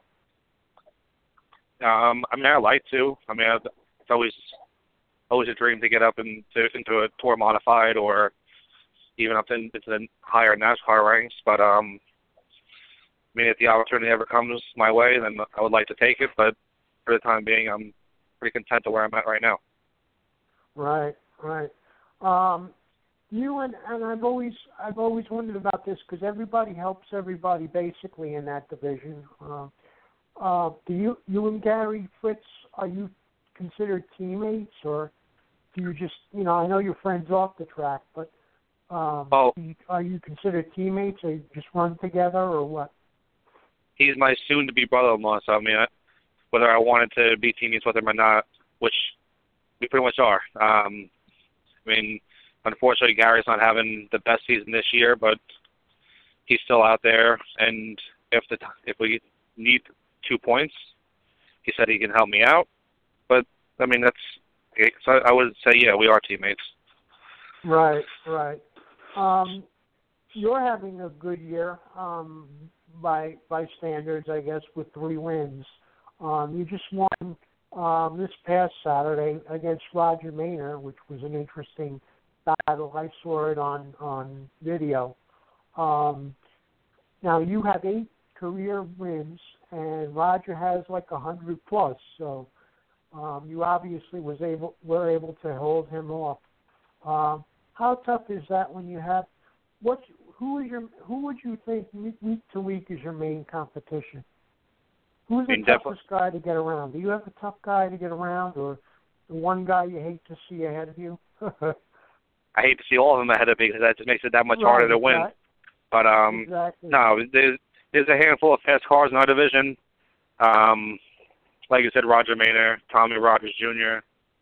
Um, I mean, I like to. I mean, it's always always a dream to get up into into a tour modified or even up into the higher NASCAR ranks. But um, I mean, if the opportunity ever comes my way, then I would like to take it. But for the time being, I'm pretty content to where I'm at right now. Right, right. Um, you and and I've always I've always wondered about this because everybody helps everybody basically in that division. Uh, uh, do you you and Gary Fritz, are you considered teammates, or do you just you know I know you're friends off the track, but um, oh, do you, are you considered teammates, or you just run together, or what? He's my soon-to-be brother-in-law, so I mean, I, whether I wanted to be teammates with him or not, which we pretty much are. Um, I mean, unfortunately, Gary's not having the best season this year, but he's still out there. And if the if we need two points, he said he can help me out. But I mean, that's so I would say, yeah, we are teammates. Right, right. Um, you're having a good year um, by by standards, I guess, with three wins. Um, you just won um, this past Saturday against Roger Maynor, which was an interesting battle. I saw it on, on video. Um, now, you have eight career wins, and Roger has like one hundred plus, so um, you obviously was able were able to hold him off. Um, how tough is that when you have what? Who is your? Who would you think week to week is your main competition? Who's the I mean, toughest guy to get around? Do you have a tough guy to get around, or the one guy you hate to see ahead of you? I hate to see all of them ahead of me because that just makes it that much right, harder to win. Exactly. But um, exactly. no, there's there's a handful of fast cars in our division. Um, like you said, Roger Maynor, Tommy Rogers Junior,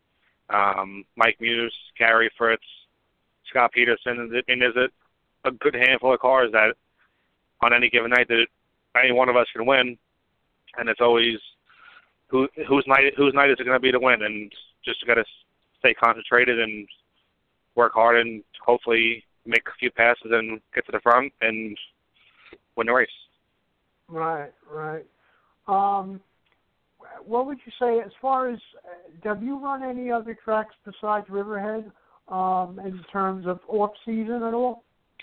um, Mike Muse, Gary Fritz, Scott Peterson, and there's a, a good handful of cars that on any given night that any one of us can win. And it's always who whose night whose night is it going to be to win, and just got to stay concentrated and work hard, and hopefully make a few passes and get to the front and win the race. Right, right. Um, what would you say as far as have you run any other tracks besides Riverhead um, in terms of off season at all?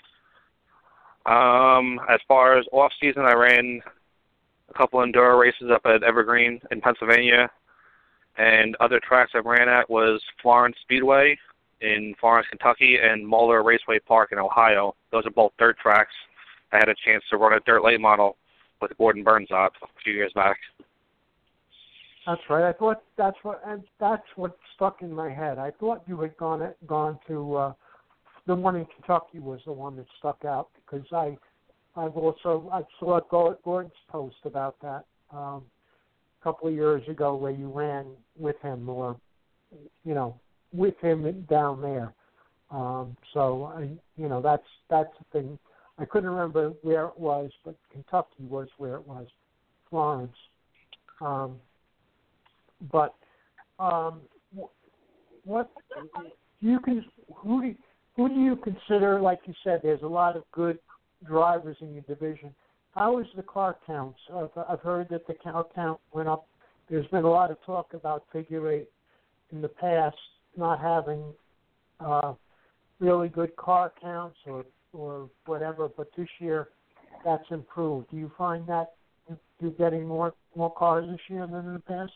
Um, as far as off season, I ran a couple enduro races up at Evergreen in Pennsylvania, and other tracks I ran at was Florence Speedway in Florence, Kentucky, and Moeller Raceway Park in Ohio. Those are both dirt tracks. I had a chance to run a dirt late model with Gordon Burnsop a few years back. That's right. I thought that's what that's what stuck in my head. I thought you had gone gone to uh, the one in Kentucky was the one that stuck out because I. I've also I saw Gordon's post about that um, a couple of years ago where you ran with him or, you know, with him down there. Um, so, I, you know, that's that's the thing. I couldn't remember where it was, but Kentucky was where it was, Florence. Um, but um, what you can who do who do you consider? Like you said, there's a lot of good drivers in your division. How is the car counts? I've, I've heard that the car count went up. There's been a lot of talk about figure eight in the past not having uh, really good car counts or or whatever, but this year that's improved. Do you find that you're getting more more cars this year than in the past?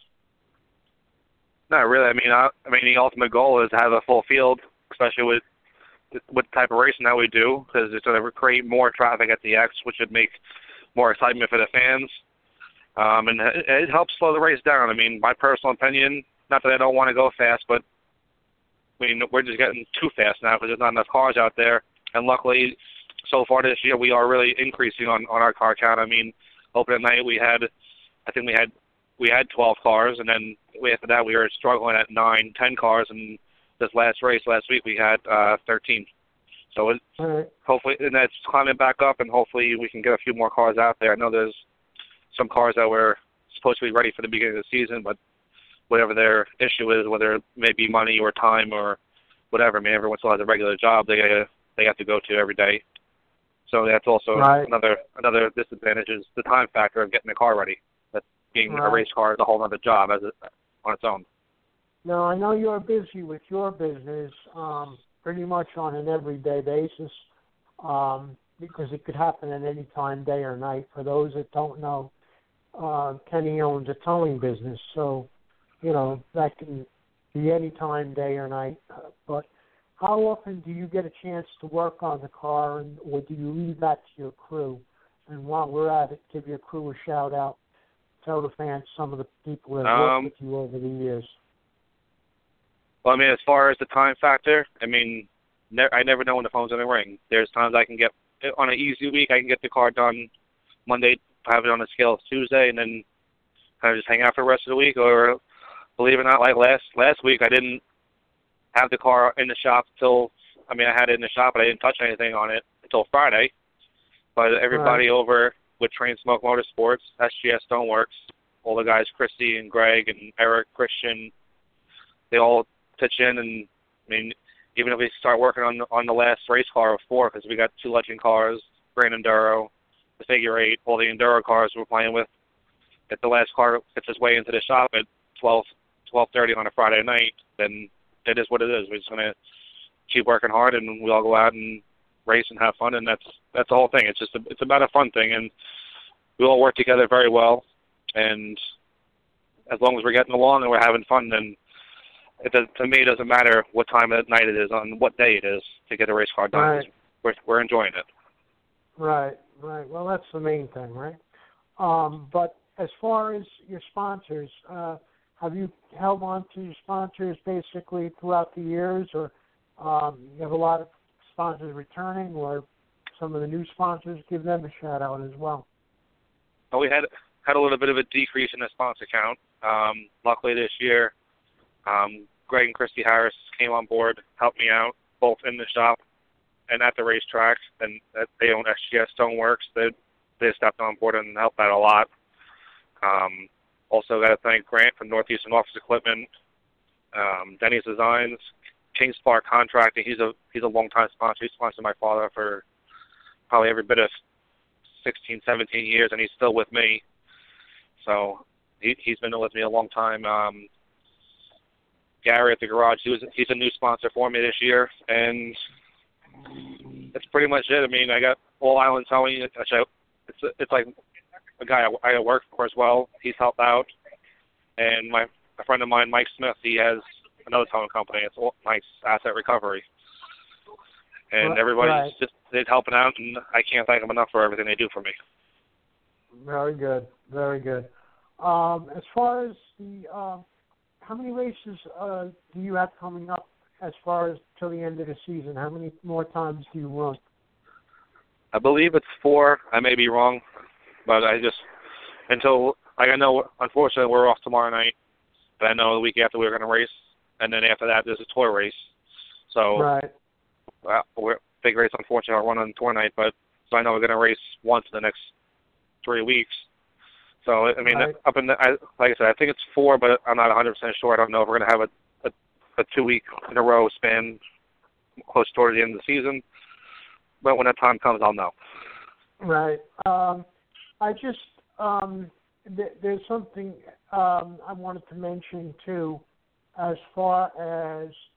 Not really. I mean, I, I mean, the ultimate goal is to have a full field, especially with with the type of racing that we do, because it's going to create more traffic at the X, which would make more excitement for the fans. Um, and it, it helps slow the race down. I mean, my personal opinion, not that I don't want to go fast, but I mean, we're just getting too fast now because there's not enough cars out there. And luckily, so far this year, we are really increasing on, on our car count. I mean, opening night, we had, I think we had we had twelve cars, and then after that, we were struggling at nine, ten cars, and this last race last week, we had uh, thirteen. So it, right. hopefully, and that's climbing back up, and hopefully we can get a few more cars out there. I know there's some cars that were supposed to be ready for the beginning of the season, but whatever their issue is, whether it may be money or time or whatever, I mean, everyone still has a regular job they uh, they have to go to every day. So that's also right. another another disadvantage is the time factor of getting the car ready. That being right. a race car is a whole other job as a, on its own. Now, I know you're busy with your business um, pretty much on an everyday basis um, because it could happen at any time, day or night. For those that don't know, uh, Kenny owns a towing business, so, you know, that can be any time, day or night. Uh, but how often do you get a chance to work on the car, and, or do you leave that to your crew? And while we're at it, give your crew a shout-out. Tell the fans some of the people that have Um, worked with you over the years. Well, I mean, as far as the time factor, I mean, ne- I never know when the phone's going to ring. There's times I can get, on an easy week, I can get the car done Monday, have it on the scale Tuesday, and then kind of just hang out for the rest of the week. Or, believe it or not, like last last week, I didn't have the car in the shop till, I mean, I had it in the shop, but I didn't touch anything on it until Friday. But everybody right. over with Train Smoke Motorsports, S G S Stoneworks, all the guys, Christy and Greg and Eric, Christian, they all pitch in, and I mean, even if we start working on on the last race car of four, because we got two legend cars, Grand Enduro, the Figure Eight, all the Enduro cars we're playing with. If the last car gets its way into the shop at twelve, twelve thirty on a Friday night, then it is what it is. We're just gonna keep working hard, and we all go out and race and have fun, and that's that's the whole thing. It's just a, it's about a fun thing, and we all work together very well. And as long as we're getting along and we're having fun, then it does, to me, it doesn't matter what time of night it is, on what day it is, to get a race car done. Right. We're, we're enjoying it. Right, right. Well, that's the main thing, right? Um, but as far as your sponsors, uh, have you held on to your sponsors basically throughout the years, or um, you have a lot of sponsors returning, or some of the new sponsors? Give them a shout-out as well. Well, we had had a little bit of a decrease in the sponsor count. Um, luckily this year, Um, Greg and Christy Harris came on board, helped me out, both in the shop and at the racetrack, and they own S G S Stoneworks. They, they stepped on board and helped out a lot. Um, also got to thank Grant from Northeastern Office Equipment, um, Denny's Designs, King Spark Contracting. He's a he's a long-time sponsor. He sponsored my father for probably every bit of sixteen, seventeen years, and he's still with me. So he, he's been with me a long time. Um, Gary at the garage, he was he's a new sponsor for me this year, and that's pretty much it. I mean, I got All Island Towing, which I, it's it's like a guy I, I work for as well. He's helped out, and my a friend of mine, Mike Smith, he has another towing company. It's Mike's Asset Recovery, and Right. everybody's just they're helping out, and I can't thank them enough for everything they do for me. Very good, very good. Um, as far as the uh, how many races uh, do you have coming up as far as till the end of the season? How many more times do you run? I believe it's four. I may be wrong, but I just until like I know. Unfortunately, we're off tomorrow night, but I know the week after we're going to race, and then after that there's a tour race. So right, uh, we're big race. Unfortunately, I'll run on tour night, but so I know we're going to race once in the next three weeks. So, I mean, right. up in the, I, like I said, I think it's four, but I'm not one hundred percent sure. I don't know if we're going to have a, a, a two-week in a row span close toward the end of the season. But when that time comes, I'll know. Right. Um, I just, um, th- there's something um, I wanted to mention, too, as far as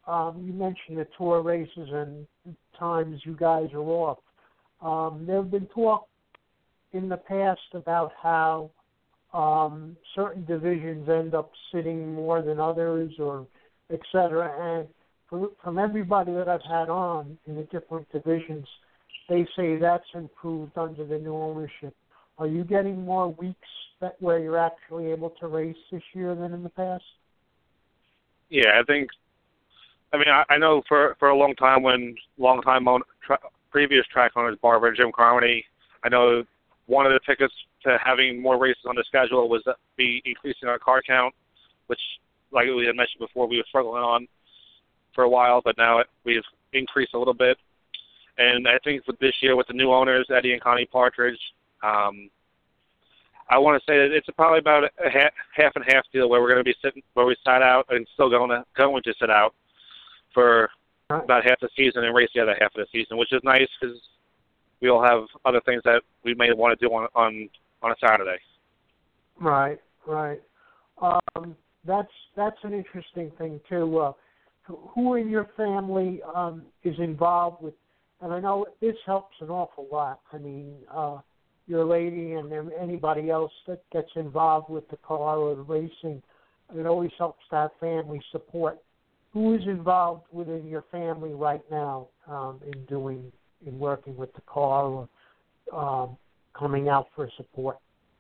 um, you mentioned the tour races and times you guys are off. Um, there have been talk in the past about how um, certain divisions end up sitting more than others, or et cetera. And from, from everybody that I've had on in the different divisions, they say that's improved under the new ownership. Are you getting more weeks that where you're actually able to race this year than in the past? Yeah, I think. I mean, I, I know for for a long time when long time own, tra- previous track owners, Barbara and Jim Carmody, I know one of the tickets to having more races on the schedule was that be increasing our car count, which, like we had mentioned before, we were struggling on for a while, but now it, we've increased a little bit. And I think with this year with the new owners, Eddie and Connie Partridge, um, I want to say that it's probably about a half, half and half deal where we're going to be sitting, where we sat out and still going to going to sit out for about half the season and race the other half of the season, which is nice because we all have other things that we may want to do on on, on a Saturday. Right, right. Um, that's that's an interesting thing too. Uh, who in your family um, is involved with? And I know this helps an awful lot. I mean, uh, your lady and anybody else that gets involved with the car or the racing, it always helps to have family support. Who is involved within your family right now um, in doing, in working with the car or um, coming out for support?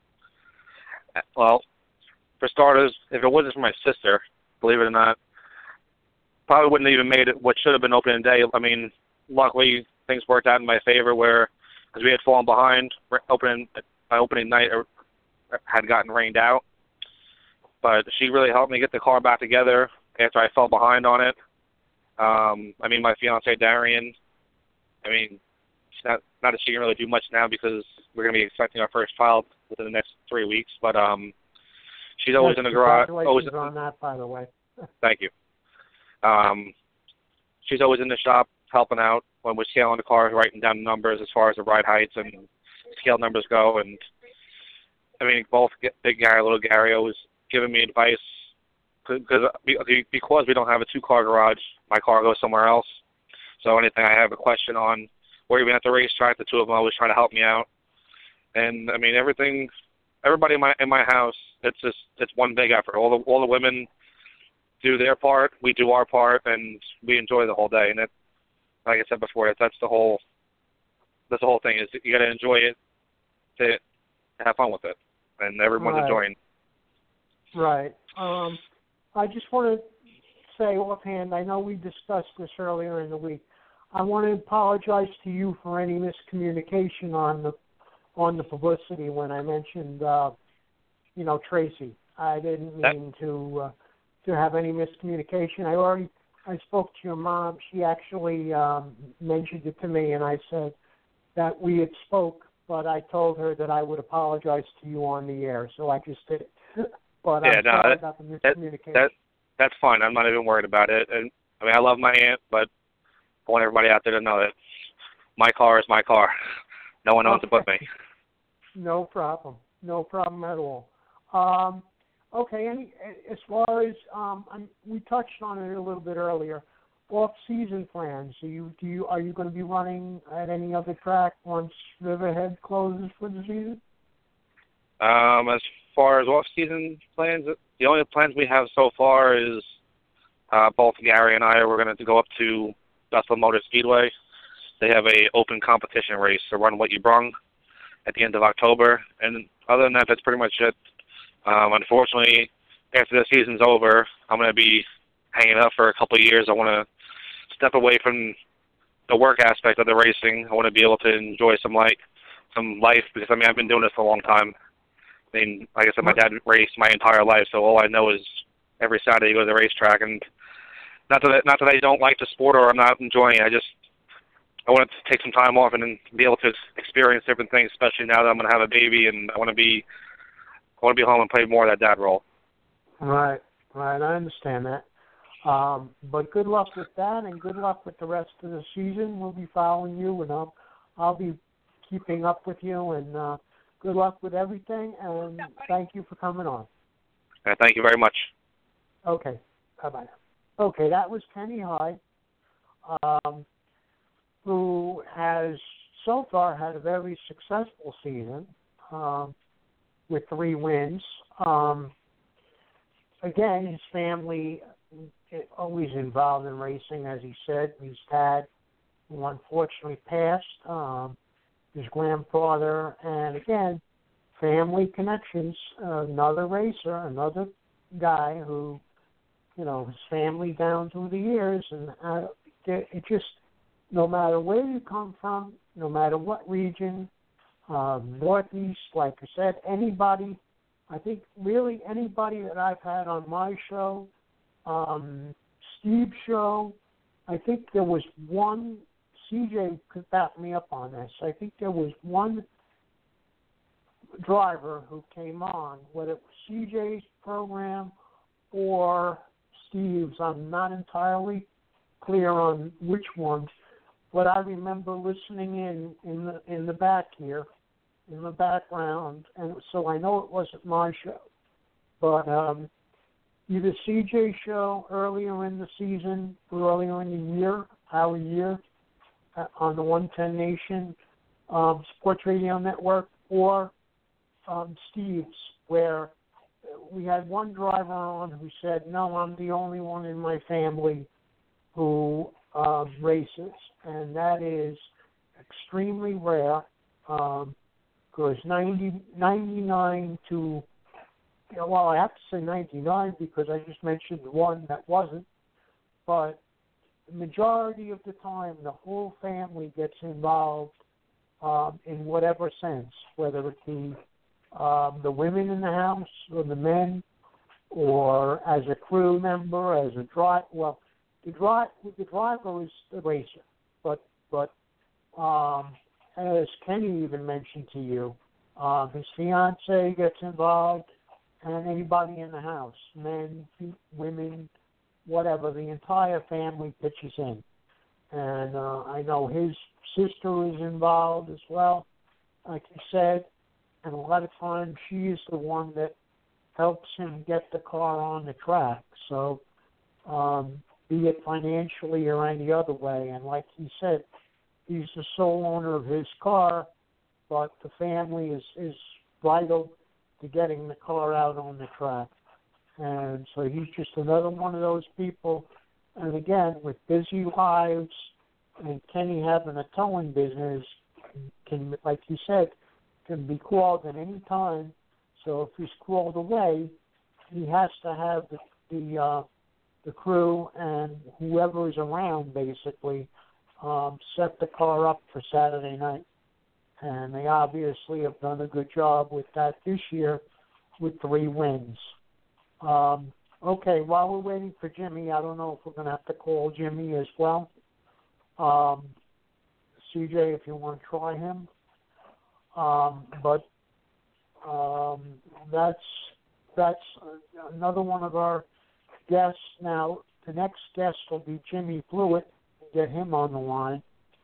Well, for starters, if it wasn't for my sister, believe it or not, probably wouldn't have even made it what should have been opening day. I mean, luckily things worked out in my favor where, because we had fallen behind, opening my opening night had gotten rained out. But she really helped me get the car back together after I fell behind on it. Um, I mean, my fiance Darian, I mean, she's not, not that she can really do much now because we're going to be expecting our first child within the next three weeks. But um, she's always yes, in the garage. Congratulations Always on that, by the way. Thank you. Um, she's always in the shop helping out when we're scaling the cars, writing down the numbers as far as the ride heights and scale numbers go. And I mean, both Big Gary and Little Gary always giving me advice because because we don't have a two-car garage, my car goes somewhere else. So anything I have a question on, or even at the racetrack, the two of them always try to help me out. And I mean, everything, everybody in my in my house, it's just it's one big effort. All the all the women do their part, we do our part, and we enjoy the whole day. And it, like I said before, that's, that's the whole that's the whole thing is you got to enjoy it to have fun with it, and everyone's right. enjoying. Right. Um, I just want to say offhand, I know we discussed this earlier in the week. I want to apologize to you for any miscommunication on the on the publicity when I mentioned, uh, you know, Tracy. I didn't mean that, to uh, to have any miscommunication. I already I spoke to your mom. She actually um, mentioned it to me, and I said that we had spoke, but I told her that I would apologize to you on the air, so I just did it. But yeah, I'm no, sorry that, about the miscommunication. That, that, that's fine. I'm not even worried about it. And I mean, I love my aunt, but I want everybody out there to know that my car is my car. No one owns okay. it but me. No problem. No problem at all. Um, okay, any, as far as um, I'm, we touched on it a little bit earlier, off-season plans. Do you do you are you going to be running at any other track once Riverhead closes for the season? Um, as far as off-season plans, the only plans we have so far is uh, both Gary and I are we're going to go up to Bethel Motor Speedway. They have a open competition race to run what you brung at the end of October, and other than that, that's pretty much it. Um, unfortunately, after the season's over, I'm going to be hanging up for a couple of years. I want to step away from the work aspect of the racing. I want to be able to enjoy some like some life because I mean I've been doing this for a long time. I mean, like I said, my dad raced my entire life, so all I know is every Saturday you go to the racetrack. And not that not that I don't like the sport or I'm not enjoying it. I just I want to take some time off and then be able to experience different things, especially now that I'm going to have a baby and I want to be I want to be home and play more of that dad role. Right, right. I understand that. Um, but good luck with that, and good luck with the rest of the season. We'll be following you, and I'll I'll be keeping up with you. And uh, good luck with everything, and thank you for coming on. Uh, thank you very much. Okay. Bye-bye. Okay, that was Kenny Hyde, um, who has so far had a very successful season um, with three wins. Um, again, his family is always involved in racing, as he said. His dad, who unfortunately passed, um, his grandfather, and again, family connections. Another racer, another guy who, you know, his family down through the years, and uh, it just, no matter where you come from, no matter what region, um, Northeast, like I said, anybody, I think really anybody that I've had on my show, um, Steve's show, I think there was one, C J could back me up on this, I think there was one driver who came on, whether it was C J's program or Steve's, I'm not entirely clear on which one, but I remember listening in in the in the back here, in the background, and so I know it wasn't my show, but um, either C J's show earlier in the season, earlier in the year, our year, uh, on the one ten Nation um, Sports Radio Network, or um, Steve's, where we had one driver on who said, no, I'm the only one in my family who uh, races, and that is extremely rare, um, because ninety, ninety-nine to, you know, well, I have to say ninety-nine because I just mentioned one that wasn't, but the majority of the time the whole family gets involved um, in whatever sense, whether it be um, the women in the house or the men, or as a crew member, as a driver. Well, the, dri- the driver is the racer, but but um, as Kenny even mentioned to you, uh, his fiance gets involved, and anybody in the house, men, women, whatever, the entire family pitches in. And uh, I know his sister is involved as well, like he said, and a lot of times she is the one that helps him get the car on the track. So, um, be it financially or any other way. And like he said, he's the sole owner of his car, but the family is, is vital to getting the car out on the track. And so he's just another one of those people. And again, with busy lives and Kenny having a towing business, can, like you said, can be called at any time. So if he's called away, he has to have the the, uh, the crew and whoever is around, basically, um, set the car up for Saturday night. And they obviously have done a good job with that this year with three wins. Um, okay, while we're waiting for Jimmy, I don't know if we're going to have to call Jimmy as well. Um, C J, if you want to try him. Um, but um, that's that's another one of our guests. Now, the next guest will be Jimmy Blewett. Get him on the line.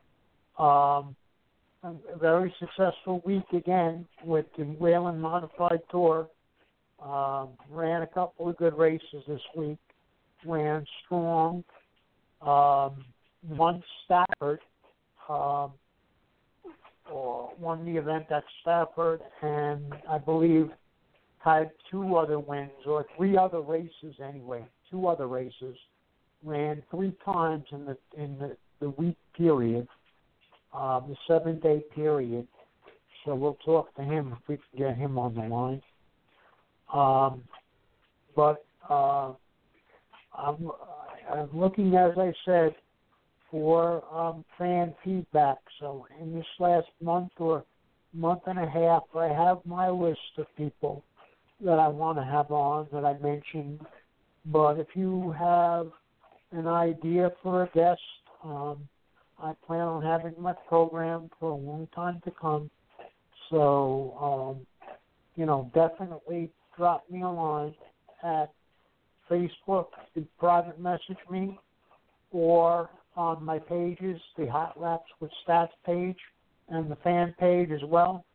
Um, a very successful week again with the Whelen Modified Tour. Um, ran a couple of good races this week. Ran strong. Um, won Stafford. Um, or won the event at Stafford, and I believe had two other wins, or three other races anyway, two other races. Ran three times in the in the, the week period, uh, the seven-day period. So we'll talk to him if we can get him on the line. Um, but uh, I'm, I'm looking, as I said, for um, fan feedback. So in this last month or month and a half, I have my list of people that I want to have on that I mentioned. But if you have an idea for a guest, um, I plan on having my program for a long time to come. So, um, you know, definitely drop me a line at Facebook, private message me, or on my pages, the Hot Laps with Stats page and the fan page as well,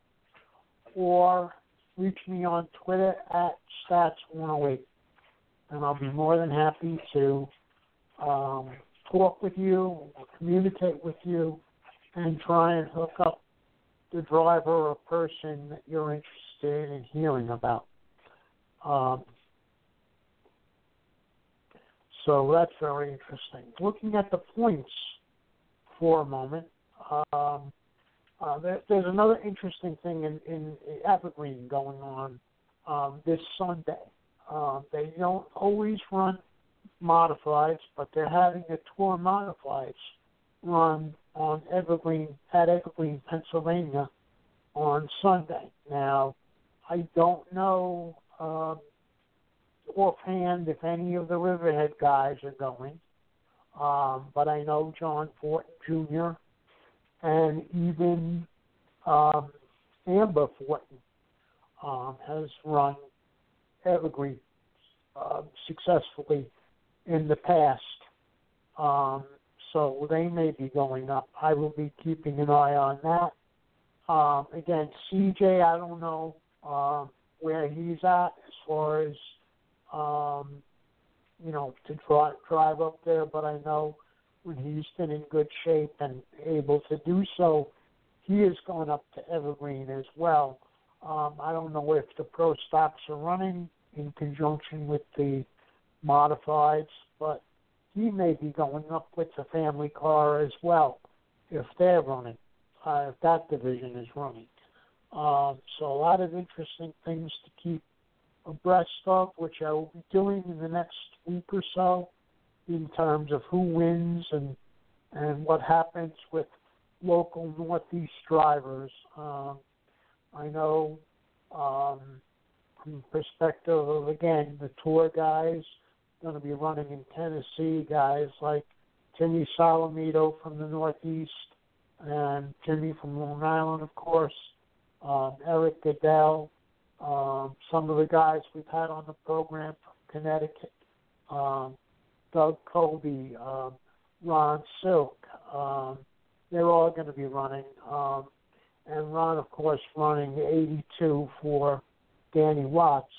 or reach me on Twitter at Stats one oh eight, and I'll be more than happy to um, talk with you, communicate with you, and try and hook up the driver or person that you're interested in hearing about. Um, so that's very interesting. Looking at the points for a moment, um, uh, there, there's another interesting thing in, in Evergreen going on um, this Sunday. Uh, they don't always run modifieds, but they're having a tour modifieds run on Evergreen, at Evergreen, Pennsylvania on Sunday. Now, I don't know um, offhand if any of the Riverhead guys are going, um, but I know John Fortin Junior and even um, Amber Fortin um, has run Evergreen uh, successfully in the past. Um, so they may be going up. I will be keeping an eye on that. Um, again, C J, I don't know um, where he's at as far as, um, you know, to drive, drive up there, but I know when he's been in good shape and able to do so, he is going up to Evergreen as well. Um, I don't know if the pro stocks are running in conjunction with the modifieds, but he may be going up with the family car as well if they're running, uh, if that division is running. Um, so a lot of interesting things to keep abreast of, which I will be doing in the next week or so in terms of who wins and and what happens with local Northeast drivers. Um, I know um, from the perspective of, again, the tour guys going to be running in Tennessee, guys like Timmy Solomito from the Northeast and Timmy from Long Island, of course, um, Eric Goodell, um, some of the guys we've had on the program from Connecticut, um, Doug Colby, um, Ron Silk. Um, they're all going to be running. Um, and Ron, of course, running the eighty-two for Danny Watts.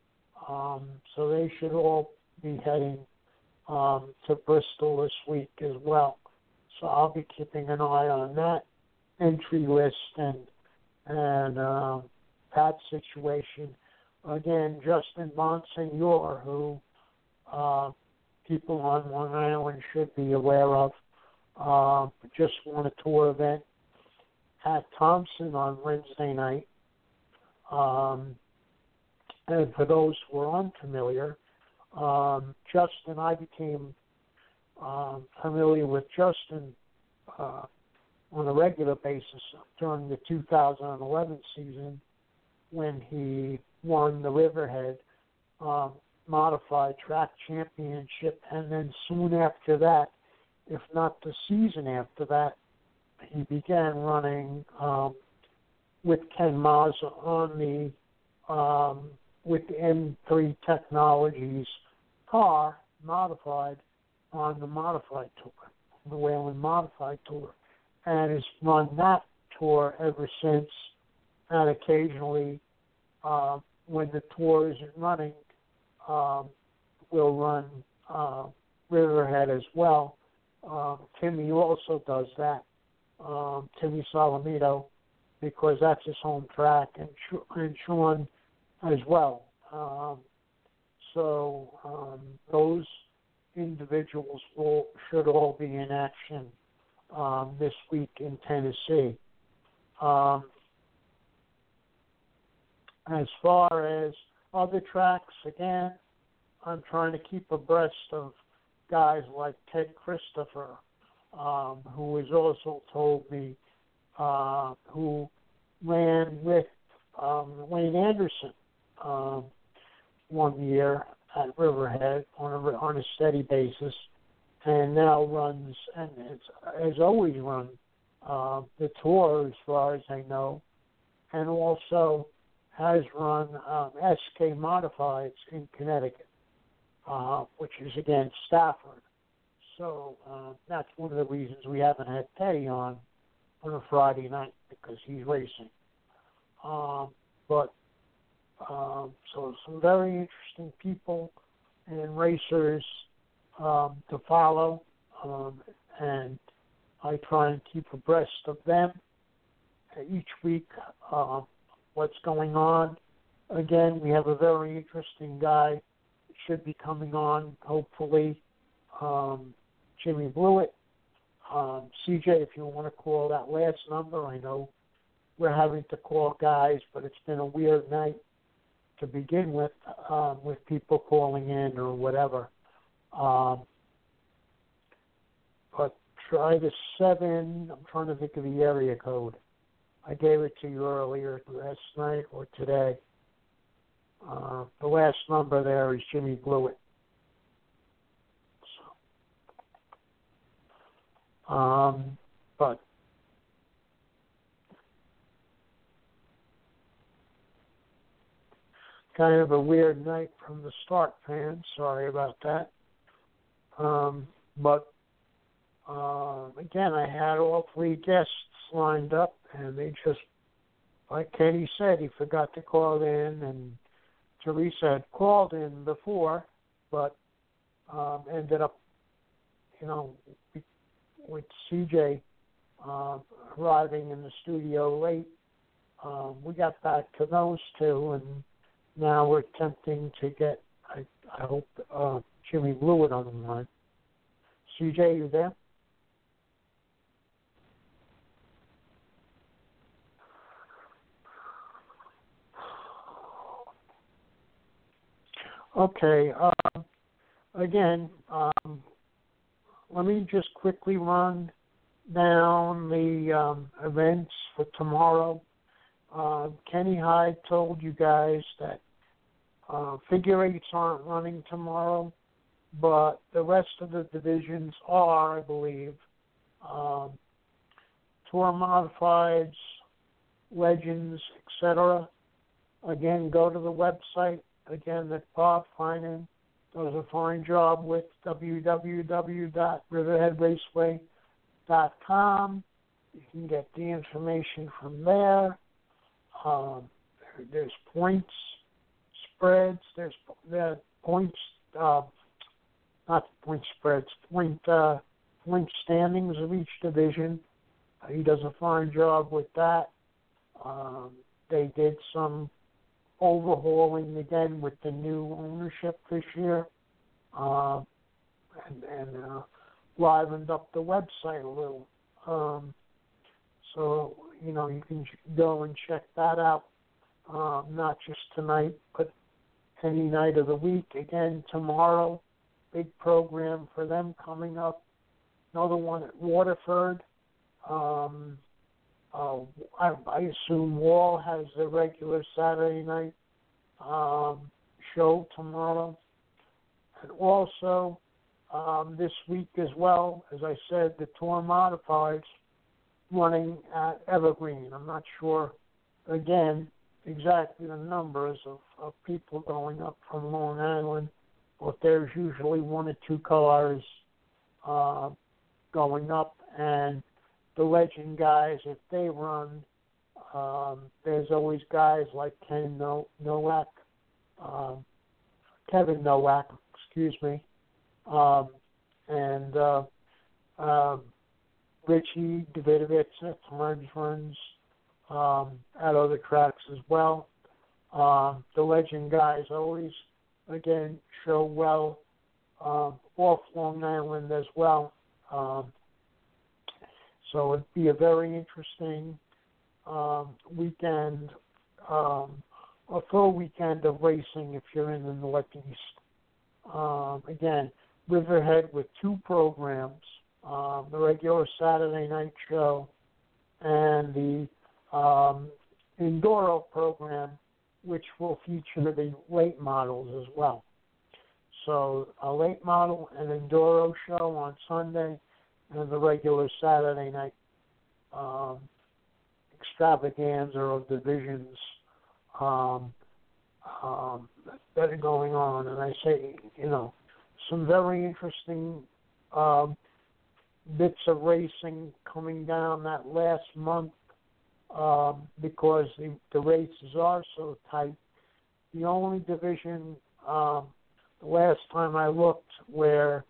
Um, so they should all be heading um, to Bristol this week as well. So I'll be keeping an eye on that entry list and and um, that situation. Again, Justin Monsignor, who uh, people on Long Island should be aware of, uh, just won a tour event at Thompson on Wednesday night. Um, and for those who are unfamiliar, um, Justin, I became um, familiar with Justin uh, on a regular basis during the two thousand eleven season when he won the Riverhead um, Modified Track Championship, and then soon after that, if not the season after that, he began running um, with Ken Mazza on the um, with the M three Technologies car modified on the Modified Tour, the Whelen Modified Tour, and has run that tour ever since. And occasionally, uh, when the tour isn't running, um, we'll run uh, Riverhead as well. Um, Timmy also does that, um, Timmy Solomito, because that's his home track, and, and Sean as well. Um, so um, those individuals will, should all be in action um, this week in Tennessee. Um, as far as other tracks, again, I'm trying to keep abreast of guys like Ted Christopher, um, who has also told me, uh, who ran with um, Wayne Anderson um, one year at Riverhead on a, on a steady basis, and now runs, and has, has always run uh, the tour as far as I know, and also has run um, S K Modifieds in Connecticut, uh, which is, again, Stafford. So uh, that's one of the reasons we haven't had Teddy on on a Friday night, because he's racing. Um, but um, so some very interesting people and racers um, to follow, um, and I try and keep abreast of them each week, uh, what's going on. Again, we have a very interesting guy should be coming on, hopefully, um, Jimmy Blewett. Um, C J, if you want to call that last number, I know we're having to call guys, but it's been a weird night to begin with, um, with people calling in or whatever. Um, but try the seven, I'm trying to think of the area code. I gave it to you earlier last night or today. Uh, the last number there is Jimmy Blewett. So, um, but kind of a weird night from the start, fans. Sorry about that. Um, but uh, again, I had all three guests lined up, and they just, like Kenny said, he forgot to call in, and Teresa had called in before, but um, ended up, you know, with C J uh, arriving in the studio late. Um, we got back to those two, and now we're attempting to get, I, I hope, uh, Jimmy Blewett on the line. C J, you there? Okay. Uh, again, um, let me just quickly run down the um, events for tomorrow. Uh, Kenny Hyde told you guys that uh, figure eights aren't running tomorrow, but the rest of the divisions are, I believe. Um, Tour Modifieds, Legends, et cetera. Again, go to the website. Again, that Bob Finan does a fine job with w w w dot riverhead raceway dot com. You can get the information from there. Um, there there's points, spreads. There's the points, uh, not point spreads, point uh, point standings of each division. Uh, he does a fine job with that. Um, they did some overhauling again with the new ownership this year, uh, and, and uh, livened up the website a little. Um, so, you know, you can go and check that out, um, not just tonight, but any night of the week. Again, tomorrow, big program for them coming up. Another one at Waterford. Um, Uh, I, I assume Wall has the regular Saturday night um, show tomorrow. And also, um, this week as well, as I said, the Tour Modifieds running at Evergreen. I'm not sure, again, exactly the numbers of, of people going up from Long Island, but there's usually one or two cars uh, going up, and the Legend guys, if they run, um, there's always guys like Ken no- Nowak, um, Kevin Nowak, excuse me, um, and uh, um, Richie Davidovich at runs um, at other tracks as well. Um, the Legend guys always, again, show well um, off Long Island as well. Um, So it'd be a very interesting um, weekend, um, a full weekend of racing if you're in the Northeast. Um, again, Riverhead with two programs, um, the regular Saturday night show and the um, Enduro program, which will feature the late models as well. So a late model and Enduro show on Sunday, and the regular Saturday night um, extravaganza of divisions um, um, that are going on. And I say, you know, some very interesting um, bits of racing coming down that last month um, because the, the races are so tight. The only division, um, the last time I looked, where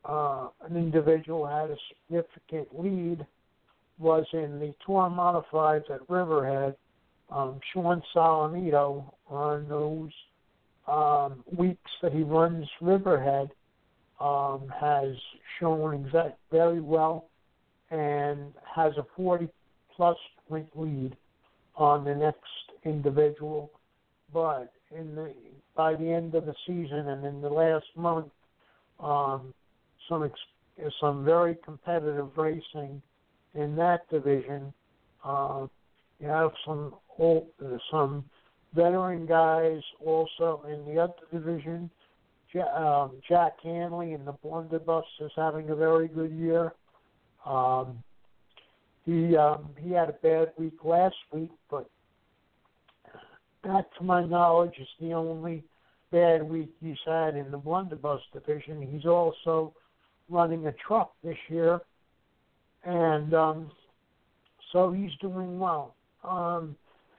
uh, an individual had a significant lead was in the Tour Modifieds at Riverhead. Um, Sean Salamito, on those um, weeks that he runs Riverhead, um, has shown exact very well and has a forty-plus point lead on the next individual. But in the by the end of the season and in the last month, um, some ex- some very competitive racing in that division. Uh, you have some old, uh, some veteran guys also in the other division. Ja- um, Jack Hanley in the Blunderbuss is having a very good year. Um, he um, he had a bad week last week, but that, to my knowledge, is the only bad week he's had in the Blunderbuss division. He's also running a truck this year, and um, so he's doing well. Um,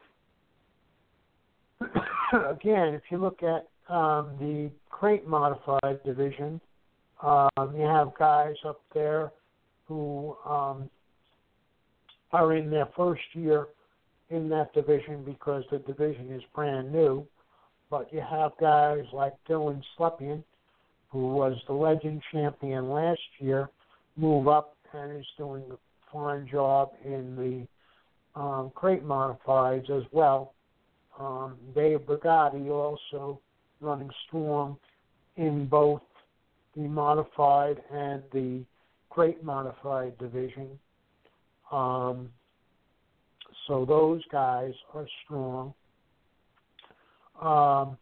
again, if you look at um, the crate modified division, um, you have guys up there who um, are in their first year in that division because the division is brand new. But you have guys like Dylan Slepian, who was the legend champion last year, move up and is doing a fine job in the um, crate modifieds as well. Um, Dave Brigatti also running strong in both the modified and the crate modified division. Um, so those guys are strong. Um,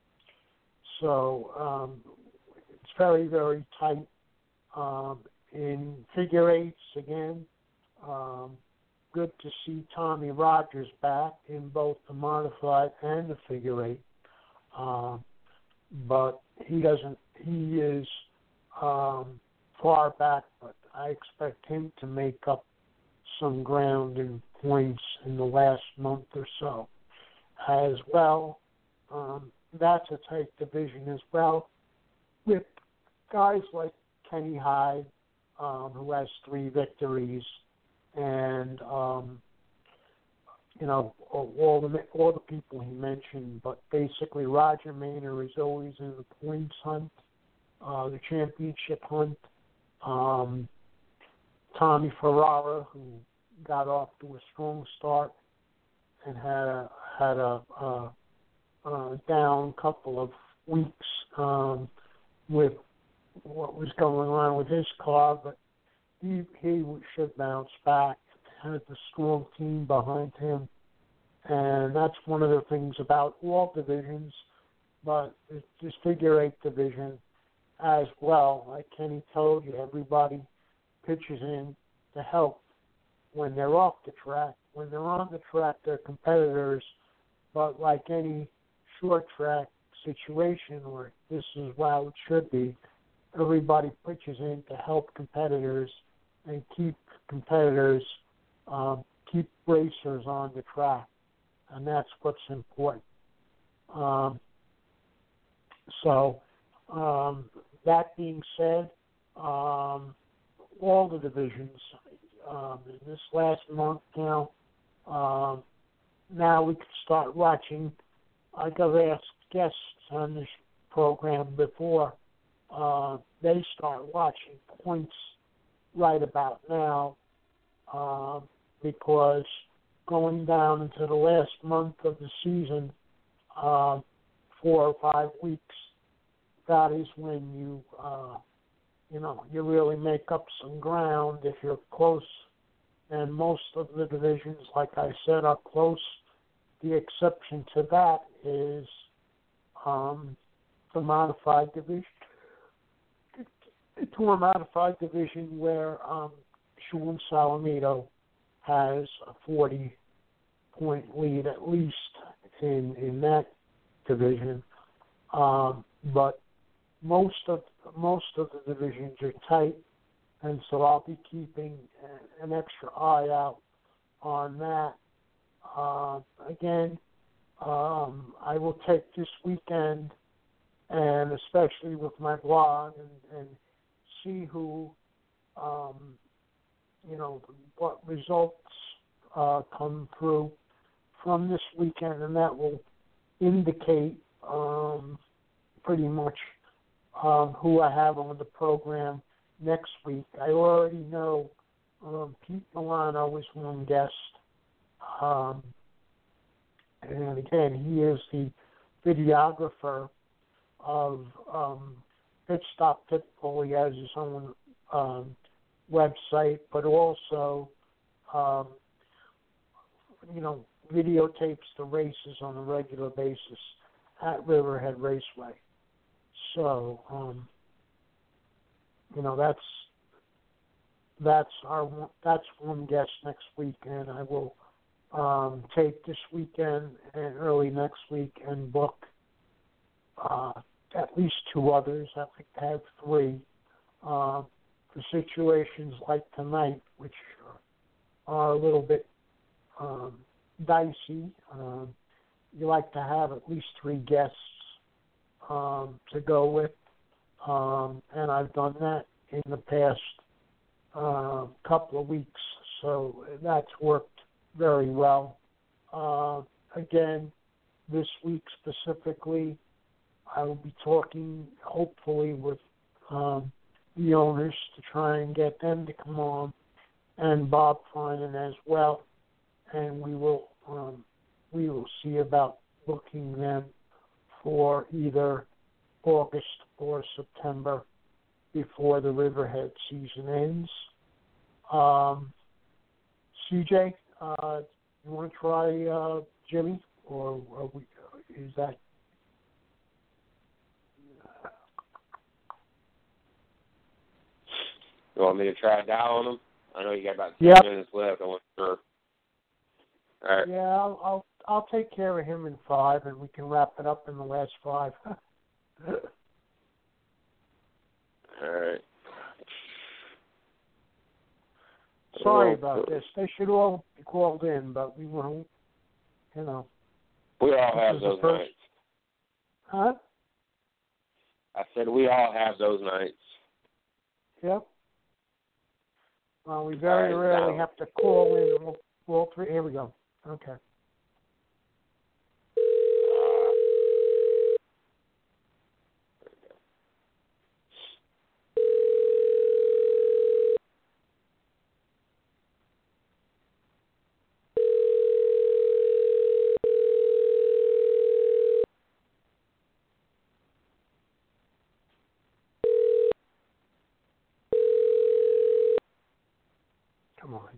so um, it's very, very tight. Um, in figure eights, again, um, good to see Tommy Rogers back in both the modified and the figure eight. Uh, but he doesn't, he is um, far back, but I expect him to make up some ground in points in the last month or so. As well, um, that's a tight division as well, with guys like Kenny Hyde, um, who has three victories, and um, you know all the all the people he mentioned. But basically, Roger Maynard is always in the points hunt, uh, the championship hunt. Um, Tommy Ferrara, who got off to a strong start and had a, had a, a, a down couple of weeks um, with what was going on with his car, but he, he should bounce back. Has a strong team behind him, and that's one of the things about all divisions, but this figure eight division as well. Like Kenny told you, everybody pitches in to help when they're off the track. When they're on the track, they're competitors, but like any short track situation, or this is how it should be, everybody pitches in to help competitors and keep competitors, um, keep racers on the track, and that's what's important. Um, so, um, that being said, um, all the divisions, um, in this last month now, um, now we can start watching. Like I've asked guests on this program before, uh, they start watching points right about now, uh, because going down into the last month of the season, uh, four or five weeks, that is when you, uh, you know, you really make up some ground if you're close. And most of the divisions, like I said, are close. The exception to that is um, the modified division. To a modified division where um, Sean Salamito has a forty-point lead at least in in that division. Um, but most of most of the divisions are tight, and so I'll be keeping an extra eye out on that. Uh, again, um, I will take this weekend, and especially with my blog, and, and see who, um, you know, what results uh, come through from this weekend, and that will indicate um, pretty much um, who I have on the program next week. I already know um, Pete Milano is one guest, um, and again, he is the videographer of um, Pit Stop Pitbull. He has his own um, website, but also, um, you know, videotapes the races on a regular basis at Riverhead Raceway. So, um, you know, that's that's our that's one guest next week, and I will um, take this weekend and early next week and book uh, at least two others. I'd like to have three uh, for situations like tonight, which are a little bit um, dicey. Um, you like to have at least three guests um, to go with, um, and I've done that in the past uh, couple of weeks, so that's worked very well. Uh, again, this week specifically, I will be talking hopefully with um, the owners to try and get them to come on, and Bob Finan as well, and we will um, we will see about booking them for either August or September before the Riverhead season ends. Um, C J, uh, you want to try uh, Jimmy, or, or we, is that? You want me to try dialing them? I know you got about ten yep. minutes left. I wasn't sure. All right. Yeah, I'll, I'll I'll take care of him in five, and we can wrap it up in the last five. All right. Sorry about this. They should all be called in, but we won't. You know. We all have those first... nights. Huh? I said we all have those nights. Yep. Well, we very right, rarely now. have to call in all, all three. Here we go. Okay. Come on.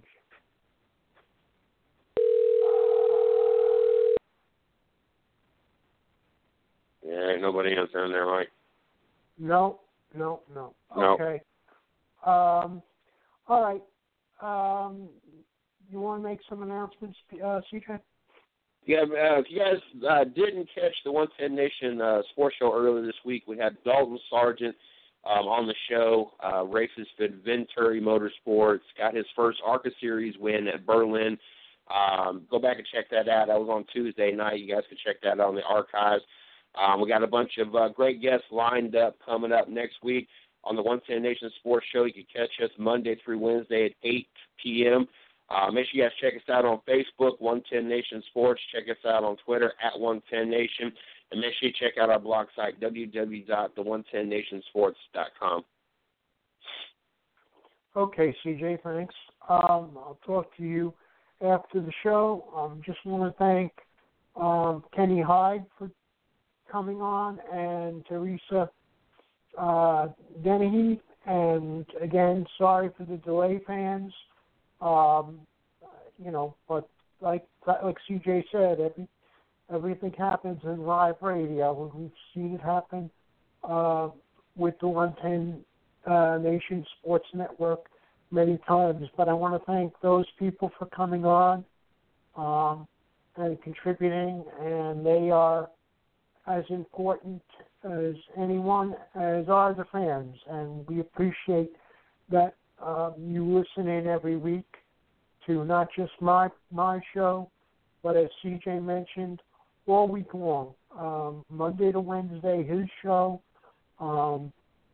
Yeah, ain't nobody answering there, Mike. No, no, no. No. Okay. Um, all right. Um, you want to make some announcements, uh, C J? Yeah, uh, if you guys uh, didn't catch the one ten Nation uh, sports show earlier this week, we had Dalton Sargent um, on the show. Uh, races for Venturi Motorsports. Got his first ARCA Series win at Berlin. Um, go back and check that out. That was on Tuesday night. You guys can check that out on the archives. Um, we got a bunch of uh, great guests lined up coming up next week on the one ten Nation Sports Show. You can catch us Monday through Wednesday at eight p.m. Uh, make sure you guys check us out on Facebook, one ten Nation Sports. Check us out on Twitter, at one ten Nation. And make sure you check out our blog site, w w w dot the one ten nation sports dot com. Okay, C J, thanks. Um, I'll talk to you after the show. Um, just want to thank um, Kenny Hyde for coming on, and Teresa uh, Dennehy. And again, sorry for the delay, fans. Um, you know, but like like C J said, every, everything happens in live radio. We've seen it happen uh, with the one ten uh, Nation Sports Network many times. But I want to thank those people for coming on um, and contributing, and they are as important as anyone, as are the fans, and we appreciate that um, you listen in every week to not just my my show, but as C J mentioned, all week long, um, Monday to Wednesday, his show, um,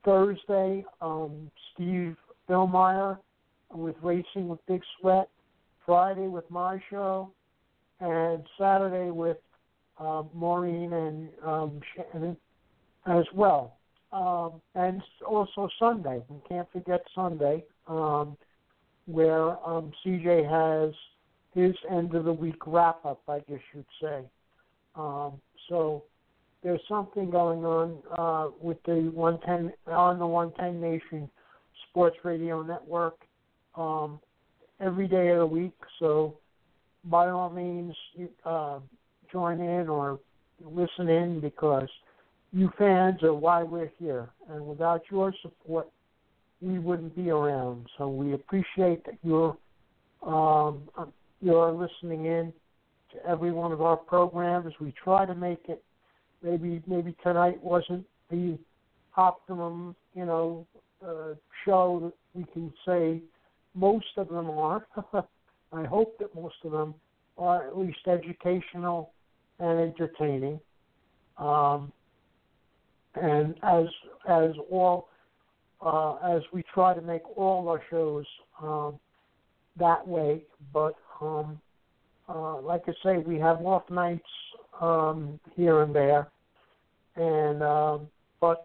Thursday, um, Steve Billmeyer with Racing with Big Sweat. Friday with my show. And Saturday with uh, Maureen and um, Shannon as well. Um, and also Sunday. We can't forget Sunday, um, where um, C J has his end of the week wrap up, I guess you'd say. Um, so there's something going on uh, with the one ten on the one ten Nation Sports Radio Network um, every day of the week. So by all means, uh, join in or listen in, because you fans are why we're here, and without your support, we wouldn't be around. So we appreciate that you're um, you're listening in to every one of our programs. We try to make it. Maybe maybe tonight wasn't the optimum, you know, uh, show that we can say most of them are. I hope that most of them are at least educational and entertaining. Um, and as as all uh, as we try to make all our shows um, that way, but um, uh, like I say, we have off nights um, here and there, and um, but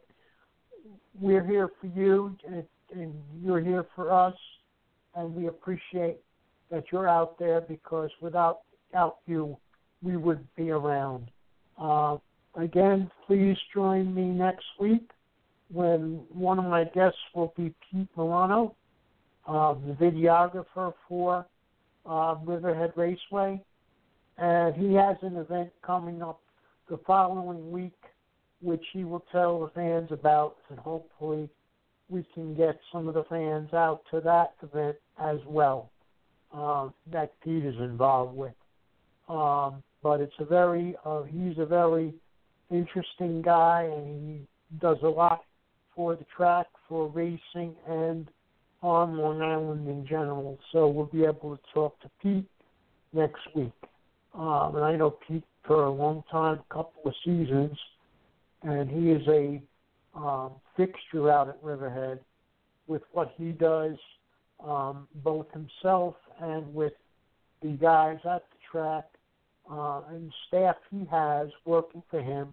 we're here for you, and, and you're here for us, and we appreciate that you're out there, because without, without you, we wouldn't be around. Uh, again, please join me next week when one of my guests will be Pete Milano, uh, the videographer for uh, Riverhead Raceway. And he has an event coming up the following week, which he will tell the fans about, and hopefully we can get some of the fans out to that event as well. Uh, that Pete is involved with. Um, but it's a very, uh, he's a very interesting guy, and he does a lot for the track, for racing, and on Long Island in general. So we'll be able to talk to Pete next week. Um, and I know Pete for a long time, a couple of seasons, and he is a um, fixture out at Riverhead with what he does, um, both himself and with the guys at the track uh, and staff he has working for him.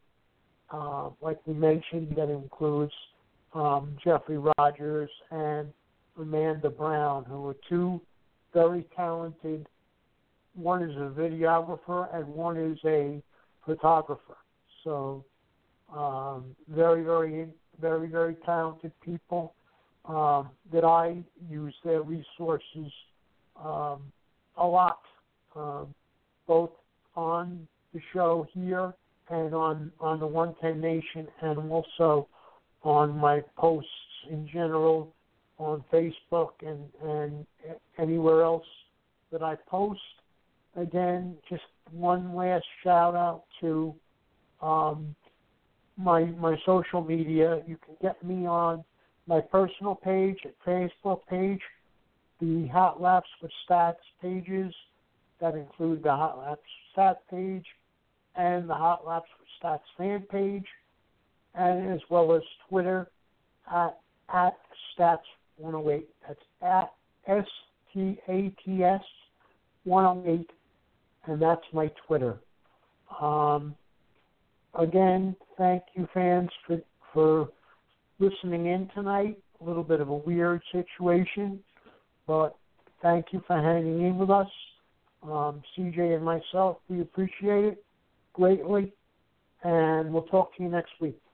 Uh, like we mentioned, that includes um, Jeffrey Rogers and Amanda Brown, who are two very talented. One is a videographer and one is a photographer. So um, very, very, very, very talented people um, that I use their resources um, a lot, um, both on the show here and on, on the one ten Nation, and also on my posts in general on Facebook and, and anywhere else that I post. Again, just one last shout out to um, my my social media. You can get me on my personal page at Facebook page, the Hot Laps with Stats pages that include the Hot Laps Stat page and the Hot Laps with Stats fan page, and as well as Twitter at at Stats one oh eight. That's at S T A T S one oh eight. And that's my Twitter. Um, again, thank you, fans, for, for listening in tonight. A little bit of a weird situation, but thank you for hanging in with us. Um, C J and myself, we appreciate it greatly, and we'll talk to you next week.